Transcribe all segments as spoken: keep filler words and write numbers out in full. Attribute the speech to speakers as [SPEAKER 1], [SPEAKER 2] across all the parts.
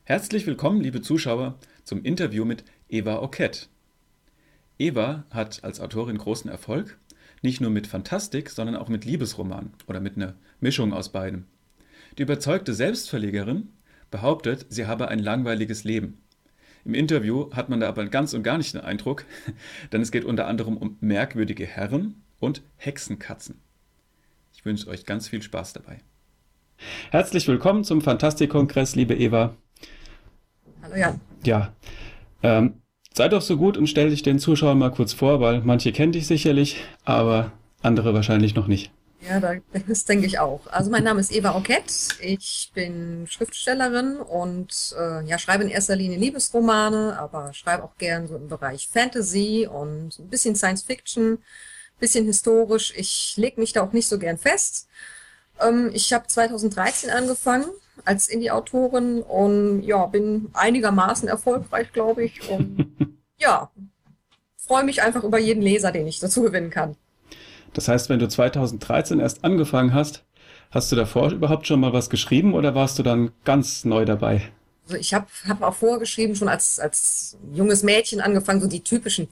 [SPEAKER 1] Herzlich willkommen, liebe Zuschauer, zum Interview mit Eva Ockett. Eva hat als Autorin großen Erfolg, nicht nur mit Fantastik, sondern auch mit Liebesromanen oder mit einer Mischung aus beidem. Die überzeugte Selbstverlegerin behauptet, sie habe ein langweiliges Leben. Im Interview hat man da aber ganz und gar nicht den Eindruck, denn es geht unter anderem um merkwürdige Herren und Hexenkatzen. Ich wünsche euch ganz viel Spaß dabei. Herzlich willkommen zum Fantastikkongress, liebe Eva.
[SPEAKER 2] Hallo Jan.
[SPEAKER 1] Ja, ähm, sei doch so gut und stell dich den Zuschauern mal kurz vor, weil manche kennen dich sicherlich, aber andere wahrscheinlich noch nicht.
[SPEAKER 2] Ja, das denke ich auch. Also mein Name ist Eva Ockett. Ich bin Schriftstellerin und äh, ja, schreibe in erster Linie Liebesromane, aber schreibe auch gern so im Bereich Fantasy und ein bisschen Science Fiction, ein bisschen historisch. Ich lege mich da auch nicht so gern fest. Ähm, ich habe zweitausenddreizehn angefangen als Indie-Autorin und ja, bin einigermaßen erfolgreich, glaube ich. Und ja, freue mich einfach über jeden Leser, den ich dazu gewinnen kann.
[SPEAKER 1] Das heißt, wenn du zweitausenddreizehn erst angefangen hast, hast du davor überhaupt schon mal was geschrieben oder warst du dann ganz neu dabei?
[SPEAKER 2] Also ich habe hab auch vorgeschrieben, schon als, als junges Mädchen angefangen, so die typischen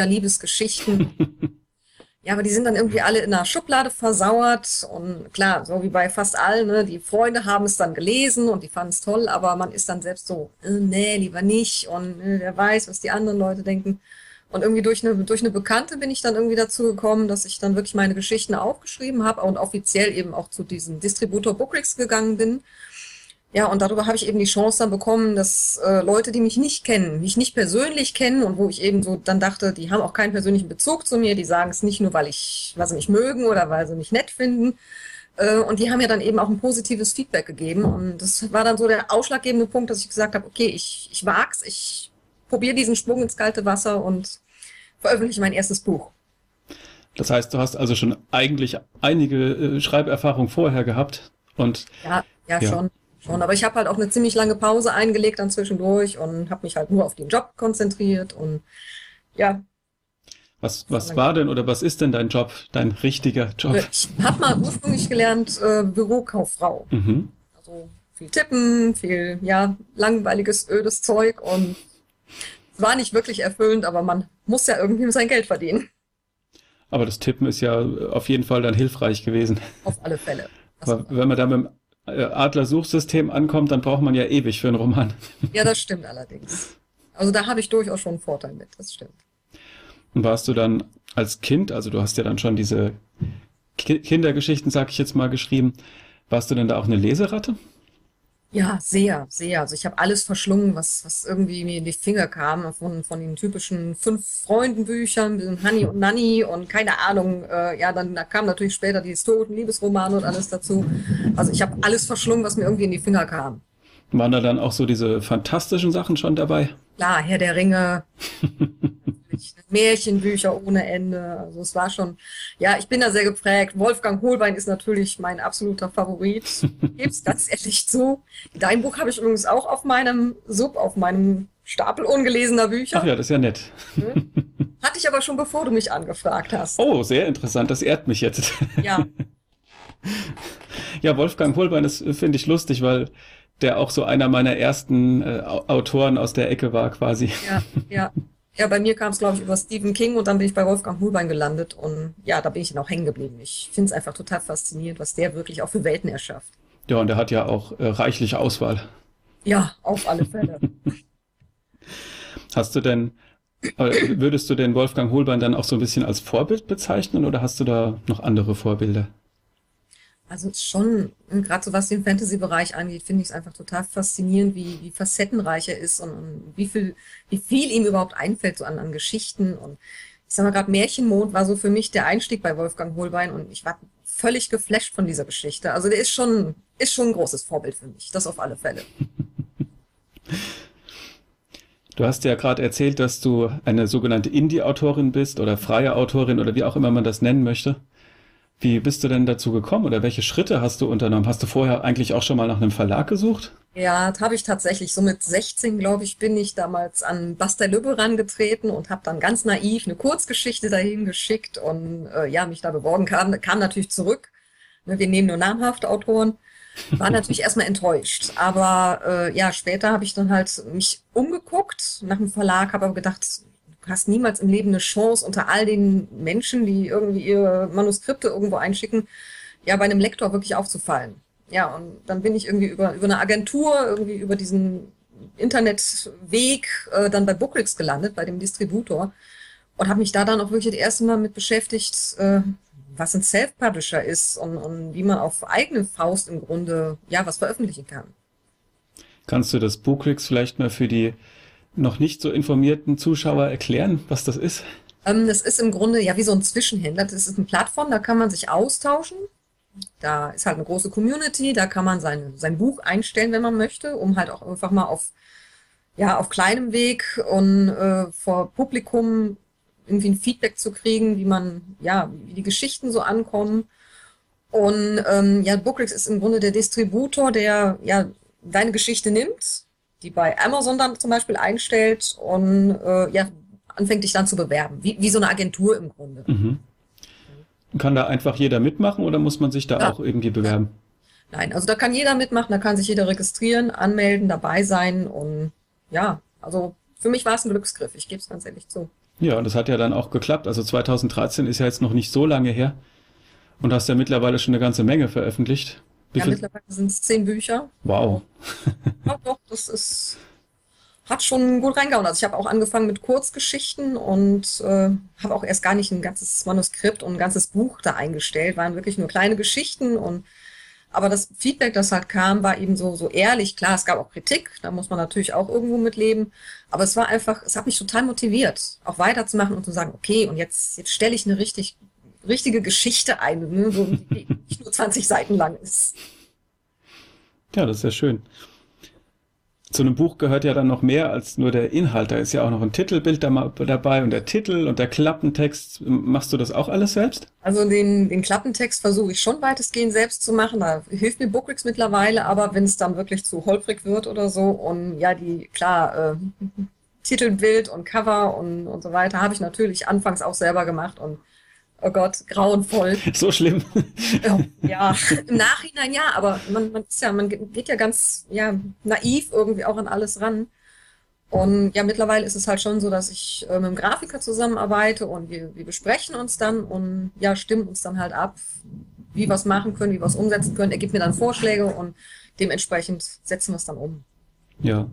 [SPEAKER 2] Teenager-Liebesgeschichten. Ja, aber die sind dann irgendwie alle in einer Schublade versauert und klar, so wie bei fast allen, ne, die Freunde haben es dann gelesen und die fanden es toll, aber man ist dann selbst so, äh, nee, lieber nicht und äh, wer weiß, was die anderen Leute denken. Und irgendwie durch eine, durch eine Bekannte bin ich dann irgendwie dazu gekommen, dass ich dann wirklich meine Geschichten aufgeschrieben habe und offiziell eben auch zu diesem Distributor Bookrix gegangen bin. Ja, und darüber habe ich eben die Chance dann bekommen, dass äh, Leute, die mich nicht kennen, mich nicht persönlich kennen und wo ich eben so dann dachte, die haben auch keinen persönlichen Bezug zu mir, die sagen es nicht nur, weil ich, weil sie mich mögen oder weil sie mich nett finden. Äh, und die haben ja dann eben auch ein positives Feedback gegeben. Und das war dann so der ausschlaggebende Punkt, dass ich gesagt habe, okay, ich, ich wag's, ich probiere diesen Sprung ins kalte Wasser und veröffentliche mein erstes Buch.
[SPEAKER 1] Das heißt, du hast also schon eigentlich einige äh, Schreiberfahrung vorher gehabt und
[SPEAKER 2] Ja, ja,
[SPEAKER 1] ja.
[SPEAKER 2] schon. Schon, aber ich habe halt auch eine ziemlich lange Pause eingelegt dann zwischendurch und habe mich halt nur auf den Job konzentriert und ja.
[SPEAKER 1] Was, was war denn oder was ist denn dein Job, dein richtiger Job?
[SPEAKER 2] Ich habe mal ursprünglich gelernt äh, Bürokauffrau.
[SPEAKER 1] Mhm.
[SPEAKER 2] Also viel Tippen, viel ja langweiliges, ödes Zeug und es war nicht wirklich erfüllend, aber man muss ja irgendwie sein Geld verdienen.
[SPEAKER 1] Aber das Tippen ist ja auf jeden Fall dann hilfreich gewesen.
[SPEAKER 2] Auf alle Fälle.
[SPEAKER 1] Aber wenn man da mit dem Adler-Suchsystem ankommt, dann braucht man ja ewig für einen Roman.
[SPEAKER 2] Ja, das stimmt allerdings. Also da habe ich durchaus schon einen Vorteil mit, das stimmt.
[SPEAKER 1] Und warst du dann als Kind, also du hast ja dann schon diese Ki- Kindergeschichten, sag ich jetzt mal, geschrieben, warst du denn da auch eine Leseratte?
[SPEAKER 2] Ja, sehr, sehr. Also ich habe alles verschlungen, was, was irgendwie mir in die Finger kam, von, von den typischen Fünf-Freunden-Büchern, mit dem Hanni und Nanni und keine Ahnung. Äh, ja, dann da kamen natürlich später die historischen Liebesromane und alles dazu. Also ich habe alles verschlungen, was mir irgendwie in die Finger kam.
[SPEAKER 1] Waren da dann auch so diese fantastischen Sachen schon dabei?
[SPEAKER 2] Klar, Herr der Ringe, Märchenbücher ohne Ende. Also es war schon, ja, ich bin da sehr geprägt. Wolfgang Hohlbein ist natürlich mein absoluter Favorit. Geb's ganz ehrlich zu. Dein Buch habe ich übrigens auch auf meinem Sub, auf meinem Stapel ungelesener Bücher.
[SPEAKER 1] Ach ja, das ist ja nett.
[SPEAKER 2] Hatte ich aber schon, bevor du mich angefragt hast.
[SPEAKER 1] Oh, sehr interessant, das ehrt mich jetzt.
[SPEAKER 2] Ja,
[SPEAKER 1] Ja, Wolfgang Hohlbein, das äh, finde ich lustig, weil der auch so einer meiner ersten äh, Au- Autoren aus der Ecke war quasi.
[SPEAKER 2] ja, ja. Ja, bei mir kam es, glaube ich, über Stephen King und dann bin ich bei Wolfgang Hohlbein gelandet und ja, da bin ich dann auch hängen geblieben. Ich finde es einfach total faszinierend, was der wirklich auch für Welten erschafft.
[SPEAKER 1] Ja, und er hat ja auch äh, reichlich Auswahl.
[SPEAKER 2] Ja, auf alle Fälle.
[SPEAKER 1] Hast du denn, äh, würdest du den Wolfgang Hohlbein dann auch so ein bisschen als Vorbild bezeichnen oder hast du da noch andere Vorbilder?
[SPEAKER 2] Also schon, gerade so was den Fantasy-Bereich angeht, finde ich es einfach total faszinierend, wie, wie facettenreich er ist und, und wie viel, wie viel ihm überhaupt einfällt so an, an Geschichten. Und ich sag mal, gerade Märchenmond war so für mich der Einstieg bei Wolfgang Hohlbein und ich war völlig geflasht von dieser Geschichte. Also der ist schon, ist schon ein großes Vorbild für mich, das auf alle Fälle.
[SPEAKER 1] Du hast ja gerade erzählt, dass du eine sogenannte Indie-Autorin bist oder freie Autorin oder wie auch immer man das nennen möchte. Wie bist du denn dazu gekommen oder welche Schritte hast du unternommen? Hast du vorher eigentlich auch schon mal nach einem Verlag gesucht?
[SPEAKER 2] Ja, das habe ich tatsächlich. So mit sechzehn, glaube ich, bin ich damals an Bastei Lübbe rangetreten und habe dann ganz naiv eine Kurzgeschichte dahin geschickt und äh, ja, mich da beworben, kam, kam natürlich zurück. Ne, wir nehmen nur namhafte Autoren. War natürlich erstmal enttäuscht. Aber äh, ja, später habe ich dann halt mich umgeguckt nach dem Verlag, habe aber gedacht, du hast niemals im Leben eine Chance unter all den Menschen, die irgendwie ihre Manuskripte irgendwo einschicken, ja, bei einem Lektor wirklich aufzufallen. Ja, und dann bin ich irgendwie über, über eine Agentur, irgendwie über diesen Internetweg äh, dann bei Bookrix gelandet, bei dem Distributor und habe mich da dann auch wirklich das erste Mal mit beschäftigt, äh, was ein Self-Publisher ist und, und wie man auf eigene Faust im Grunde ja was veröffentlichen kann.
[SPEAKER 1] Kannst du das Bookrix vielleicht mal für die noch nicht so informierten Zuschauer erklären, was das ist?
[SPEAKER 2] Ähm, das ist im Grunde ja wie so ein Zwischenhändler. Das ist eine Plattform, da kann man sich austauschen. Da ist halt eine große Community, da kann man sein, sein Buch einstellen, wenn man möchte, um halt auch einfach mal auf, ja, auf kleinem Weg und äh, vor Publikum irgendwie ein Feedback zu kriegen, wie man, ja, wie die Geschichten so ankommen. Und ähm, ja, Bookrix ist im Grunde der Distributor, der ja deine Geschichte nimmt, die bei Amazon dann zum Beispiel einstellt und äh, ja, anfängt dich dann zu bewerben, wie, wie so eine Agentur im Grunde.
[SPEAKER 1] Mhm. Kann da einfach jeder mitmachen oder muss man sich da
[SPEAKER 2] Ja.
[SPEAKER 1] auch irgendwie bewerben?
[SPEAKER 2] Nein, also da kann jeder mitmachen, da kann sich jeder registrieren, anmelden, dabei sein und ja, also für mich war es ein Glücksgriff, ich gebe es ganz ehrlich zu.
[SPEAKER 1] Ja, und das hat ja dann auch geklappt. Also zweitausenddreizehn ist ja jetzt noch nicht so lange her und hast ja mittlerweile schon eine ganze Menge veröffentlicht. Wie
[SPEAKER 2] Ja,
[SPEAKER 1] viel?
[SPEAKER 2] mittlerweile sind es zehn Bücher.
[SPEAKER 1] Wow.
[SPEAKER 2] Ja, doch, das ist, hat schon gut reingehauen. Also ich habe auch angefangen mit Kurzgeschichten und äh, habe auch erst gar nicht ein ganzes Manuskript und ein ganzes Buch da eingestellt, waren wirklich nur kleine Geschichten und aber das Feedback, das halt kam, war eben so, so ehrlich. Klar, es gab auch Kritik, da muss man natürlich auch irgendwo mit leben. Aber es war einfach, es hat mich total motiviert, auch weiterzumachen und zu sagen, okay, und jetzt, jetzt stelle ich eine richtig, richtige Geschichte ein, ne, so, die nicht nur zwanzig Seiten lang ist.
[SPEAKER 1] Ja, das ist ja schön. Zu einem Buch gehört ja dann noch mehr als nur der Inhalt. Da ist ja auch noch ein Titelbild da- dabei und der Titel und der Klappentext. Machst du das auch alles selbst?
[SPEAKER 2] Also den, den Klappentext versuche ich schon weitestgehend selbst zu machen. Da hilft mir Bookrix mittlerweile, aber wenn es dann wirklich zu holprig wird oder so und ja, die, klar, äh, Titelbild und Cover und, und so weiter habe ich natürlich anfangs auch selber gemacht und oh Gott, grauenvoll.
[SPEAKER 1] So schlimm.
[SPEAKER 2] Ja, ja, im Nachhinein ja, aber man, man ist ja, man geht ja ganz ja, naiv irgendwie auch an alles ran. Und ja, mittlerweile ist es halt schon so, dass ich äh, mit einem Grafiker zusammenarbeite und wir, wir besprechen uns dann und ja, stimmen uns dann halt ab, wie wir es machen können, wie wir es umsetzen können. Er gibt mir dann Vorschläge und dementsprechend setzen wir es dann um.
[SPEAKER 1] Ja.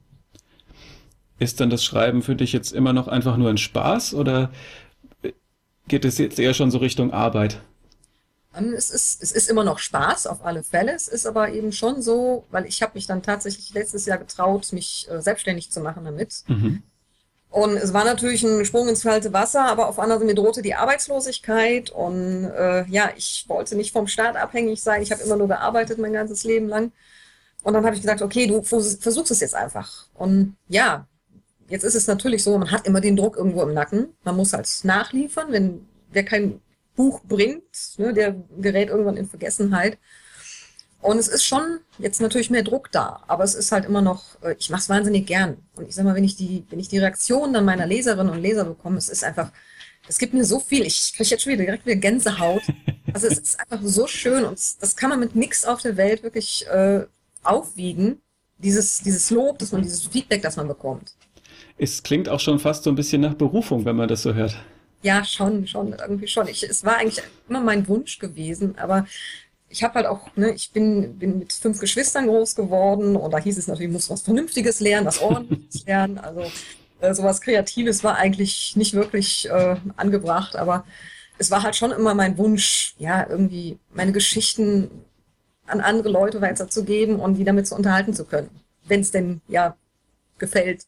[SPEAKER 1] Ist dann das Schreiben für dich jetzt immer noch einfach nur ein Spaß oder geht es jetzt eher schon so Richtung Arbeit?
[SPEAKER 2] Ähm, Es ist, es ist immer noch Spaß, auf alle Fälle. Es ist aber eben schon so, weil ich habe mich dann tatsächlich letztes Jahr getraut, mich äh, selbstständig zu machen damit.
[SPEAKER 1] Mhm.
[SPEAKER 2] Und es war natürlich ein Sprung ins kalte Wasser, aber auf der anderen Seite mir drohte die Arbeitslosigkeit und äh, ja, ich wollte nicht vom Staat abhängig sein. Ich habe immer nur gearbeitet mein ganzes Leben lang. Und dann habe ich gesagt, okay, du vers- versuchst es jetzt einfach. Und ja, jetzt ist es natürlich so, man hat immer den Druck irgendwo im Nacken. Man muss halt nachliefern. Wenn wer kein Buch bringt, ne, der gerät irgendwann in Vergessenheit. Und es ist schon jetzt natürlich mehr Druck da, aber es ist halt immer noch, äh, ich mache es wahnsinnig gern. Und ich sag mal, wenn ich die, wenn ich die Reaktion dann meiner Leserinnen und Leser bekomme, es ist einfach, es gibt mir so viel. Ich kriege jetzt schon wieder direkt wieder Gänsehaut. Also es ist einfach so schön und es- das kann man mit nix auf der Welt wirklich äh, aufwiegen. Dieses, dieses Lob, dass man dieses Feedback, das man bekommt.
[SPEAKER 1] Es klingt auch schon fast so ein bisschen nach Berufung, wenn man das so hört.
[SPEAKER 2] Ja, schon, schon, irgendwie schon. Ich, es war eigentlich immer mein Wunsch gewesen, aber ich habe halt auch, ne, ich bin, bin mit fünf Geschwistern groß geworden und da hieß es natürlich, muss was Vernünftiges lernen, was Ordentliches lernen. Also äh, sowas Kreatives war eigentlich nicht wirklich äh, angebracht, aber es war halt schon immer mein Wunsch, ja, irgendwie meine Geschichten an andere Leute weiterzugeben und die damit zu unterhalten zu können, wenn es denn ja gefällt.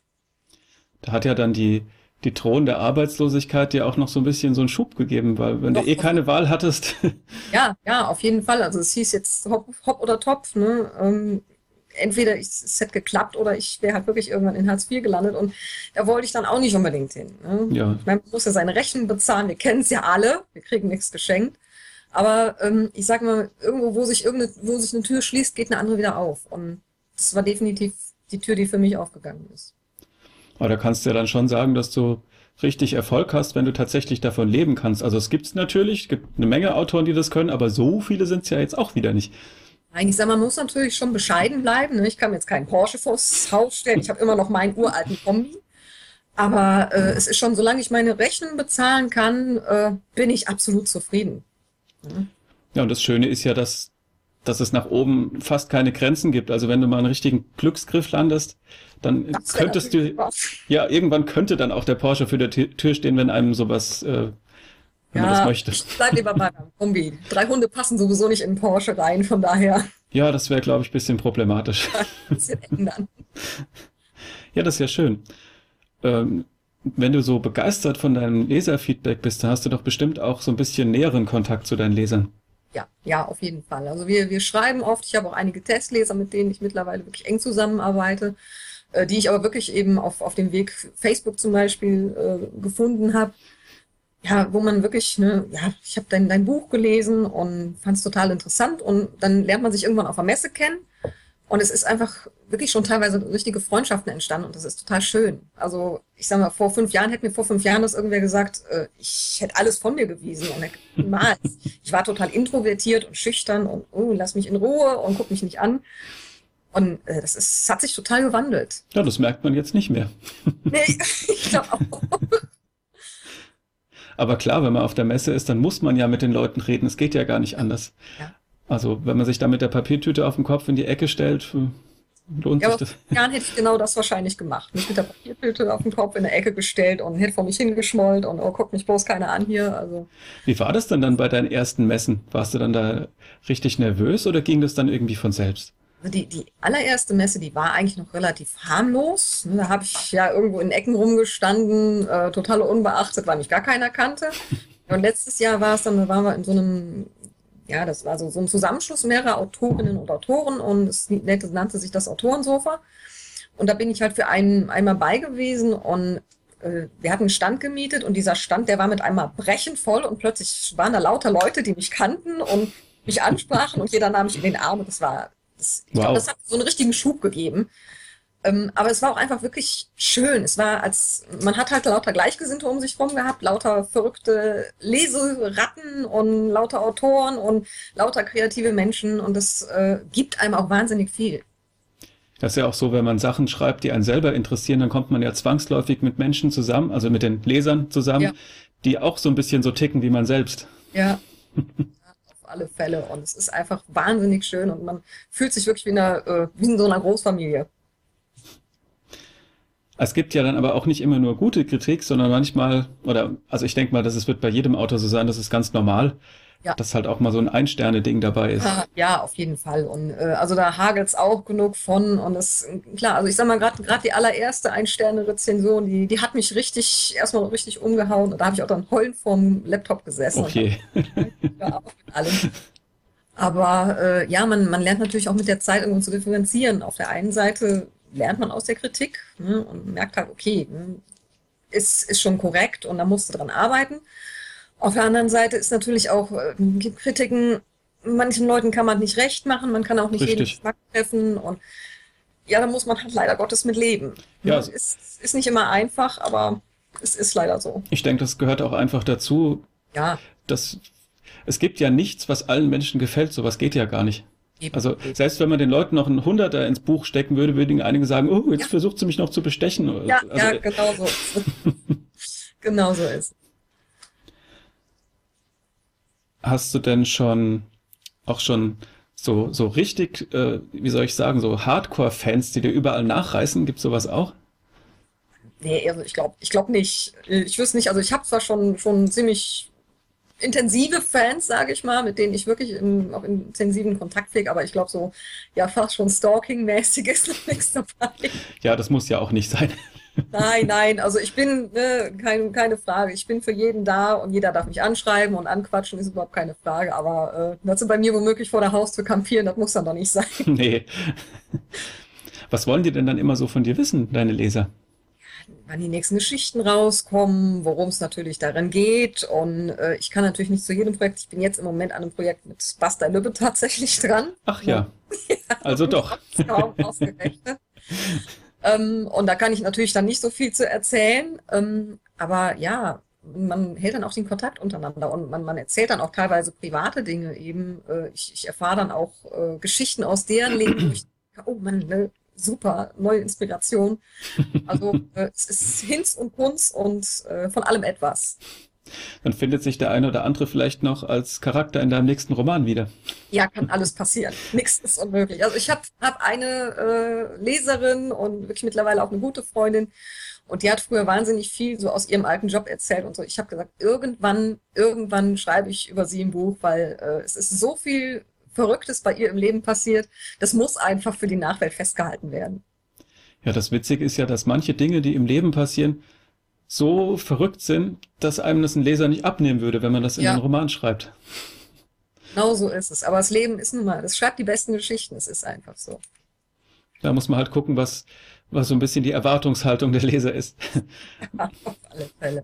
[SPEAKER 1] Da hat ja dann die, die drohende Arbeitslosigkeit dir auch noch so ein bisschen so einen Schub gegeben, weil wenn du
[SPEAKER 2] Doch,
[SPEAKER 1] eh
[SPEAKER 2] auf
[SPEAKER 1] keine Wahl hattest.
[SPEAKER 2] Ja, ja, auf jeden Fall. Also es hieß jetzt Hop, Hop oder Top, ne? Ähm, entweder ich, es hätte geklappt oder ich wäre halt wirklich irgendwann in Hartz vier gelandet und da wollte ich dann auch nicht unbedingt hin. Ne?
[SPEAKER 1] Ja,
[SPEAKER 2] Ich meine, man muss ja seine Rechnung bezahlen, wir kennen es ja alle, wir kriegen nichts geschenkt. Aber ähm, ich sag mal, irgendwo, wo sich irgendeine, wo sich eine Tür schließt, geht eine andere wieder auf. Und das war definitiv die Tür, die für mich aufgegangen ist.
[SPEAKER 1] aber da kannst du ja dann schon sagen, dass du richtig Erfolg hast, wenn du tatsächlich davon leben kannst. Also es gibt's natürlich, es gibt eine Menge Autoren, die das können, aber so viele sind es ja jetzt auch wieder nicht.
[SPEAKER 2] Nein, ich sag, man muss natürlich schon bescheiden bleiben. Ne? Ich kann mir jetzt keinen Porsche vors Haus stellen. Ich habe immer noch meinen uralten Kombi. Aber äh, es ist schon, solange ich meine Rechnung bezahlen kann, äh, bin ich absolut zufrieden. Ja.
[SPEAKER 1] Ja, und das Schöne ist ja, dass, dass es nach oben fast keine Grenzen gibt. Also wenn du mal einen richtigen Glücksgriff landest, dann
[SPEAKER 2] Das wäre
[SPEAKER 1] könntest
[SPEAKER 2] natürlich
[SPEAKER 1] du,
[SPEAKER 2] was.
[SPEAKER 1] ja, irgendwann könnte dann auch der Porsche für der Tür Tür stehen, wenn einem sowas, äh, wenn man das
[SPEAKER 2] Ja,
[SPEAKER 1] möchte.
[SPEAKER 2] ich bleib lieber bei meinem Kombi. Drei Hunde passen sowieso nicht in den Porsche rein, von daher
[SPEAKER 1] Ja, das wäre, glaube ich, ein bisschen problematisch.
[SPEAKER 2] ein bisschen ändern.
[SPEAKER 1] Ja, das ist ja schön. Ähm, wenn du so begeistert von deinem Leserfeedback bist, dann hast du doch bestimmt auch so ein bisschen näheren Kontakt zu deinen Lesern.
[SPEAKER 2] Ja, ja, auf jeden Fall. Also wir, wir schreiben oft. Ich habe auch einige Testleser, mit denen ich mittlerweile wirklich eng zusammenarbeite, äh, die ich aber wirklich eben auf, auf dem Weg Facebook zum Beispiel äh, gefunden habe. Ja, wo man wirklich, ne, ja, ich habe dein, dein Buch gelesen und fand es total interessant und dann lernt man sich irgendwann auf der Messe kennen und es ist einfach wirklich schon teilweise richtige Freundschaften entstanden und das ist total schön. Also ich sag mal, vor fünf Jahren hätte mir vor fünf Jahren das irgendwer gesagt, äh, ich hätte alles von mir gewiesen und er- niemals. Ich war total introvertiert und schüchtern und oh, lass mich in Ruhe und guck mich nicht an. Und äh, das ist, das hat sich total gewandelt.
[SPEAKER 1] Ja, das merkt man jetzt nicht mehr.
[SPEAKER 2] Nee, ich glaube auch.
[SPEAKER 1] Aber klar, wenn man auf der Messe ist, dann muss man ja mit den Leuten reden. Es geht ja gar nicht anders.
[SPEAKER 2] Ja.
[SPEAKER 1] Also, wenn man sich da mit der Papiertüte auf den Kopf in die Ecke stellt, äh, lohnt
[SPEAKER 2] Ja,
[SPEAKER 1] sich
[SPEAKER 2] aber vor
[SPEAKER 1] das.
[SPEAKER 2] fünf Jahren hätte ich genau das wahrscheinlich gemacht. Mich mit der Papiertüte auf den Kopf in der Ecke gestellt und hätte vor mich hingeschmollt und oh, guckt mich bloß keiner an hier. Also,
[SPEAKER 1] Wie war das denn dann bei deinen ersten Messen? Warst du dann da richtig nervös oder ging das dann irgendwie von selbst?
[SPEAKER 2] also die, die allererste Messe, die war eigentlich noch relativ harmlos. Ne, Da habe ich ja irgendwo in Ecken rumgestanden, äh, total unbeachtet, weil mich gar keiner kannte. Und letztes Jahr war es dann, da waren wir in so einem, ja, das war so, so ein Zusammenschluss mehrerer Autorinnen und Autoren und es nannte, nannte sich das Autorensofa. Und da bin ich halt für einen einmal bei gewesen und äh, wir hatten einen Stand gemietet und dieser Stand, der war mit einmal brechend voll und plötzlich waren da lauter Leute, die mich kannten und mich ansprachen und jeder nahm mich in den Arm und das war, das, ich glaube,
[SPEAKER 1] Wow.
[SPEAKER 2] das hat so einen richtigen Schub gegeben. Ähm, aber es war auch einfach wirklich schön. Es war als, man hat halt lauter Gleichgesinnte um sich rum gehabt, lauter verrückte Leseratten und lauter Autoren und lauter kreative Menschen und das äh, gibt einem auch wahnsinnig viel.
[SPEAKER 1] Das ist ja auch so, wenn man Sachen schreibt, die einen selber interessieren, dann kommt man ja zwangsläufig mit Menschen zusammen, also mit den Lesern zusammen,
[SPEAKER 2] Ja.
[SPEAKER 1] die auch so ein bisschen so ticken wie man selbst.
[SPEAKER 2] Ja, auf alle Fälle. Und es ist einfach wahnsinnig schön und man fühlt sich wirklich wie in, einer, äh, wie in so einer Großfamilie.
[SPEAKER 1] Es gibt ja dann aber auch nicht immer nur gute Kritik, sondern manchmal, oder also ich denke mal, das ist- wird bei jedem Autor so sein, das ist ganz normal,
[SPEAKER 2] Ja.
[SPEAKER 1] dass halt auch mal so ein Ein-Sterne-Ding dabei ist.
[SPEAKER 2] Ah, Ja, auf jeden Fall. Und äh, also da hagelt's auch genug von. Und das, klar, also ich sag mal, gerade gerade die allererste Ein-Sterne-Rezension, die, die hat mich richtig, erstmal richtig umgehauen. Und da habe ich auch dann heulend vorm Laptop gesessen und
[SPEAKER 1] Okay.
[SPEAKER 2] hab auf mit allem. Aber äh, ja, man, man lernt natürlich auch mit der Zeit irgendwo zu differenzieren. Auf der einen Seite lernt man aus der Kritik, ne, und merkt halt, okay, ne, ist, ist schon korrekt und da musst du dran arbeiten. Auf der anderen Seite ist natürlich auch, äh, gibt Kritiken, manchen Leuten kann man nicht recht machen, man kann auch nicht jeden
[SPEAKER 1] Richtig.
[SPEAKER 2] Geschmack treffen und ja, da muss man halt leider Gottes mit leben.
[SPEAKER 1] Ja,
[SPEAKER 2] Ne? Ist, ist nicht immer einfach, aber es ist leider so.
[SPEAKER 1] ich denke, das gehört auch einfach dazu,
[SPEAKER 2] Ja,
[SPEAKER 1] dass es gibt ja nichts, was allen Menschen gefällt, sowas geht ja gar nicht.
[SPEAKER 2] eben.
[SPEAKER 1] Also selbst wenn man den Leuten noch einen Hunderter ins Buch stecken würde, würden einige sagen, oh, jetzt
[SPEAKER 2] Ja.
[SPEAKER 1] versucht sie mich noch zu bestechen.
[SPEAKER 2] Ja,
[SPEAKER 1] Also,
[SPEAKER 2] ja, genau so. ist es. Genau so ist es.
[SPEAKER 1] hast du denn schon auch schon so, so richtig, äh, wie soll ich sagen, so Hardcore-Fans, die dir überall nachreißen? Gibt sowas auch?
[SPEAKER 2] Nee, also ich glaube ich glaub nicht. Ich wüsste nicht, also ich habe zwar schon, schon ziemlich intensive Fans, sage ich mal, mit denen ich wirklich in, auch intensiven Kontakt pflege, aber ich glaube so, ja, fast schon Stalking-mäßig ist noch nichts dabei.
[SPEAKER 1] Ja, das muss ja auch nicht sein.
[SPEAKER 2] Nein, nein, also ich bin, ne, kein, keine Frage, ich bin für jeden da und jeder darf mich anschreiben und anquatschen, ist überhaupt keine Frage, aber äh, dass sie bei mir womöglich vor der Haustür kampieren, das muss dann doch nicht sein.
[SPEAKER 1] Nee. Was wollen die denn dann immer so von dir wissen, deine Leser?
[SPEAKER 2] Wann die nächsten Geschichten rauskommen, worum es natürlich darin geht. Und äh, ich kann natürlich nicht zu jedem Projekt, ich bin jetzt im Moment an einem Projekt mit Basta Lübbe tatsächlich dran.
[SPEAKER 1] Ach ja, also doch.
[SPEAKER 2] Kaum ausgerechnet. Ähm, und da kann ich natürlich dann nicht so viel zu erzählen. Ähm, aber ja, man hält dann auch den Kontakt untereinander und man, man erzählt dann auch teilweise private Dinge eben. Äh, ich, ich erfahre dann auch äh, Geschichten aus deren Leben, wo ich denke, oh Mann, ne, super, neue Inspiration. Also äh, es ist Hinz und Kunz und äh, von allem etwas.
[SPEAKER 1] Dann findet sich der eine oder andere vielleicht noch als Charakter in deinem nächsten Roman wieder.
[SPEAKER 2] Ja, kann alles passieren. Nichts ist unmöglich. Also ich habe hab hab eine äh, Leserin und wirklich mittlerweile auch eine gute Freundin und die hat früher wahnsinnig viel so aus ihrem alten Job erzählt und so. Ich habe gesagt, irgendwann, irgendwann schreibe ich über sie ein Buch, weil äh, es ist so viel Verrücktes bei ihr im Leben passiert. Das muss einfach für die Nachwelt festgehalten werden.
[SPEAKER 1] Ja, das Witzige ist ja, dass manche Dinge, die im Leben passieren, so verrückt sind, dass einem das ein Leser nicht abnehmen würde, wenn man das in einen
[SPEAKER 2] Ja,
[SPEAKER 1] Roman schreibt.
[SPEAKER 2] genau so ist es. Aber das Leben ist nun mal, das schreibt die besten Geschichten. Es ist einfach so.
[SPEAKER 1] Da muss man halt gucken, was, was so ein bisschen die Erwartungshaltung der Leser ist.
[SPEAKER 2] Auf alle Fälle.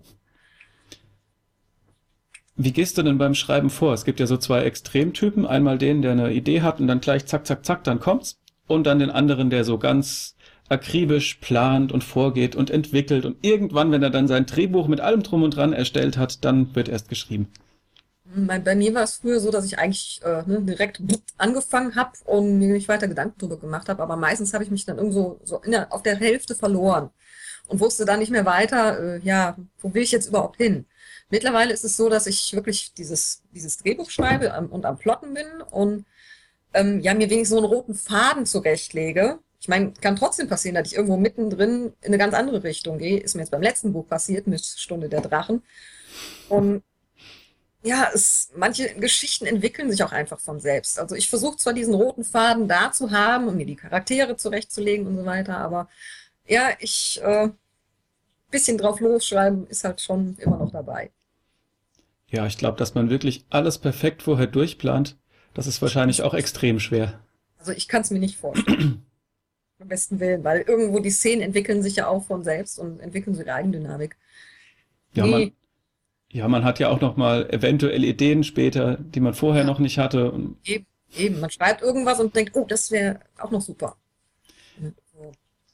[SPEAKER 1] Wie gehst du denn beim Schreiben vor? Es gibt ja so zwei Extremtypen. Einmal den, der eine Idee hat und dann gleich zack, zack, zack, dann kommt's. Und dann den anderen, der so ganz akribisch plant und vorgeht und entwickelt. Und irgendwann, wenn er dann sein Drehbuch mit allem drum und dran erstellt hat, dann wird erst geschrieben.
[SPEAKER 2] Bei, bei mir war es früher so, dass ich eigentlich äh, ne, direkt angefangen habe und mir nicht weiter Gedanken drüber gemacht habe. Aber meistens habe ich mich dann irgendwo so in der, auf der Hälfte verloren und wusste dann nicht mehr weiter, äh, ja, wo will ich jetzt überhaupt hin? Mittlerweile ist es so, dass ich wirklich dieses, dieses Drehbuch schreibe am- und am Plotten bin und ähm, ja, mir wenigstens so einen roten Faden zurechtlege. Ich meine, kann trotzdem passieren, dass ich irgendwo mittendrin in eine ganz andere Richtung gehe. Ist mir jetzt beim letzten Buch passiert mit Stunde der Drachen. Und ja, es, manche Geschichten entwickeln sich auch einfach von selbst. Also ich versuche zwar diesen roten Faden da zu haben und mir die Charaktere zurechtzulegen und so weiter, aber ja, ich äh, bisschen drauf losschreiben ist halt schon immer noch dabei.
[SPEAKER 1] Ja, ich glaube, dass man wirklich alles perfekt vorher durchplant, das ist
[SPEAKER 2] Ich
[SPEAKER 1] wahrscheinlich
[SPEAKER 2] kann's,
[SPEAKER 1] auch extrem schwer.
[SPEAKER 2] also ich kann es mir nicht vorstellen, am besten Willen, weil irgendwo die Szenen entwickeln sich ja auch von selbst und entwickeln so ihre Eigendynamik.
[SPEAKER 1] Ja, man,
[SPEAKER 2] Nee,
[SPEAKER 1] ja, man hat ja auch noch mal eventuell Ideen später, die man vorher
[SPEAKER 2] ja,
[SPEAKER 1] noch nicht hatte. Und
[SPEAKER 2] eben, eben. Man schreibt irgendwas und denkt, oh, das wäre auch noch super. Ja, so.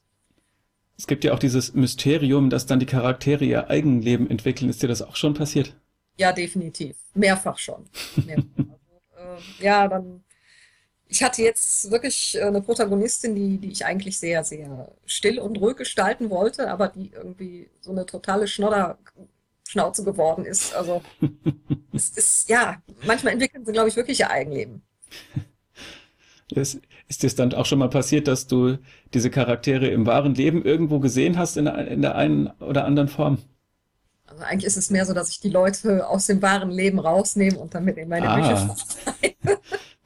[SPEAKER 1] es gibt ja auch dieses Mysterium, dass dann die Charaktere ihr Eigenleben entwickeln. Ist dir das auch schon passiert?
[SPEAKER 2] Ja, definitiv. Mehrfach schon. Mehrfach. Also, äh, ja, dann. Ich hatte jetzt wirklich äh, eine Protagonistin, die, die ich eigentlich sehr, sehr still und ruhig gestalten wollte, aber die irgendwie so eine totale Schnodder-Schnauze geworden ist. Also es ist, ja, manchmal entwickeln sie, glaube ich, wirklich ihr Eigenleben.
[SPEAKER 1] Ist, ist dir es dann auch schon mal passiert, dass du diese Charaktere im wahren Leben irgendwo gesehen hast in der, in der einen oder anderen Form?
[SPEAKER 2] Also eigentlich ist es mehr so, dass ich die Leute aus dem wahren Leben rausnehme und damit in meine Bücher
[SPEAKER 1] Ah,
[SPEAKER 2] schreibe.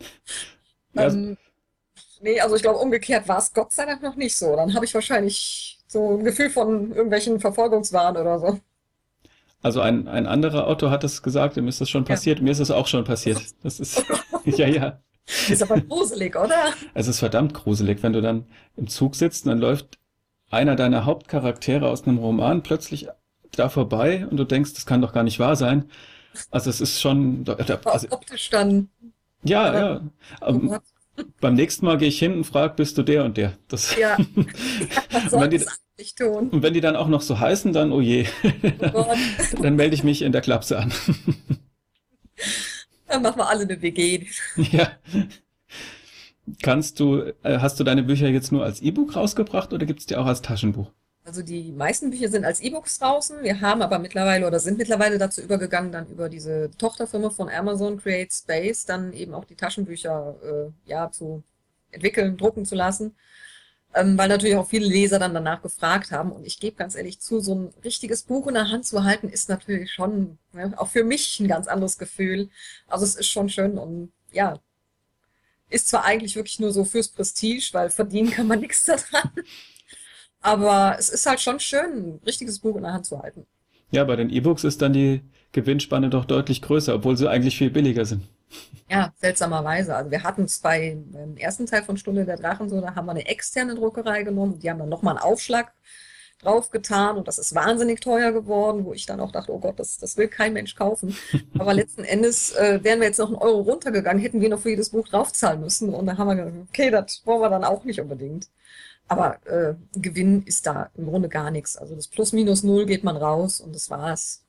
[SPEAKER 1] ja,
[SPEAKER 2] Ähm, nee, also ich glaube, umgekehrt war es Gott sei Dank noch nicht so. Dann habe ich wahrscheinlich so ein Gefühl von irgendwelchen Verfolgungswahn oder so.
[SPEAKER 1] also ein, ein anderer Autor hat es gesagt, ihm ist das schon
[SPEAKER 2] Ja.
[SPEAKER 1] passiert, mir ist es auch schon passiert. Das ist, ja, ja.
[SPEAKER 2] Ist aber gruselig, oder?
[SPEAKER 1] Es ist verdammt gruselig, wenn du dann im Zug sitzt und dann läuft einer deiner Hauptcharaktere aus einem Roman plötzlich da vorbei und du denkst, das kann doch gar nicht wahr sein. Also es ist schon,
[SPEAKER 2] Aber auch
[SPEAKER 1] also,
[SPEAKER 2] optisch dann.
[SPEAKER 1] ja,
[SPEAKER 2] Äh,
[SPEAKER 1] ja.
[SPEAKER 2] oh
[SPEAKER 1] Ähm,
[SPEAKER 2] Gott.
[SPEAKER 1] beim nächsten Mal gehe ich hin und frage, bist du der und der? Das,
[SPEAKER 2] Ja, man
[SPEAKER 1] und wenn
[SPEAKER 2] sollte
[SPEAKER 1] die,
[SPEAKER 2] es eigentlich tun.
[SPEAKER 1] und wenn die dann auch noch so heißen, dann, oh je,
[SPEAKER 2] Oh Gott.
[SPEAKER 1] dann melde ich mich in der Klapse an.
[SPEAKER 2] Dann machen wir alle eine W G.
[SPEAKER 1] Ja. Kannst du, äh, hast du deine Bücher jetzt nur als E-Book rausgebracht oder gibt es die auch als Taschenbuch?
[SPEAKER 2] Also die meisten Bücher sind als E-Books draußen. Wir haben aber mittlerweile oder sind mittlerweile dazu übergegangen, dann über diese Tochterfirma von Amazon Create Space dann eben auch die Taschenbücher äh, ja zu entwickeln, drucken zu lassen. Ähm, weil natürlich auch viele Leser dann danach gefragt haben. Und ich gebe ganz ehrlich zu, so ein richtiges Buch in der Hand zu halten, ist natürlich schon, ne, auch für mich ein ganz anderes Gefühl. Also es ist schon schön und ja, ist zwar eigentlich wirklich nur so fürs Prestige, weil verdienen kann man nichts daran. Aber es ist halt schon schön, ein richtiges Buch in der Hand zu halten.
[SPEAKER 1] Ja, bei den E-Books ist dann die Gewinnspanne doch deutlich größer, obwohl sie eigentlich viel billiger sind.
[SPEAKER 2] Ja, seltsamerweise. Also wir hatten es bei beim ersten Teil von Stunde der Drachen so, da haben wir eine externe Druckerei genommen. Die haben dann nochmal einen Aufschlag draufgetan und das ist wahnsinnig teuer geworden, wo ich dann auch dachte, oh Gott, das, das will kein Mensch kaufen. Aber letzten Endes äh, wären wir jetzt noch einen Euro runtergegangen, hätten wir noch für jedes Buch draufzahlen müssen. Und da haben wir gedacht, okay, das wollen wir dann auch nicht unbedingt. Aber äh, Gewinn ist da im Grunde gar nichts. Also das Plus minus null geht man raus und das war's.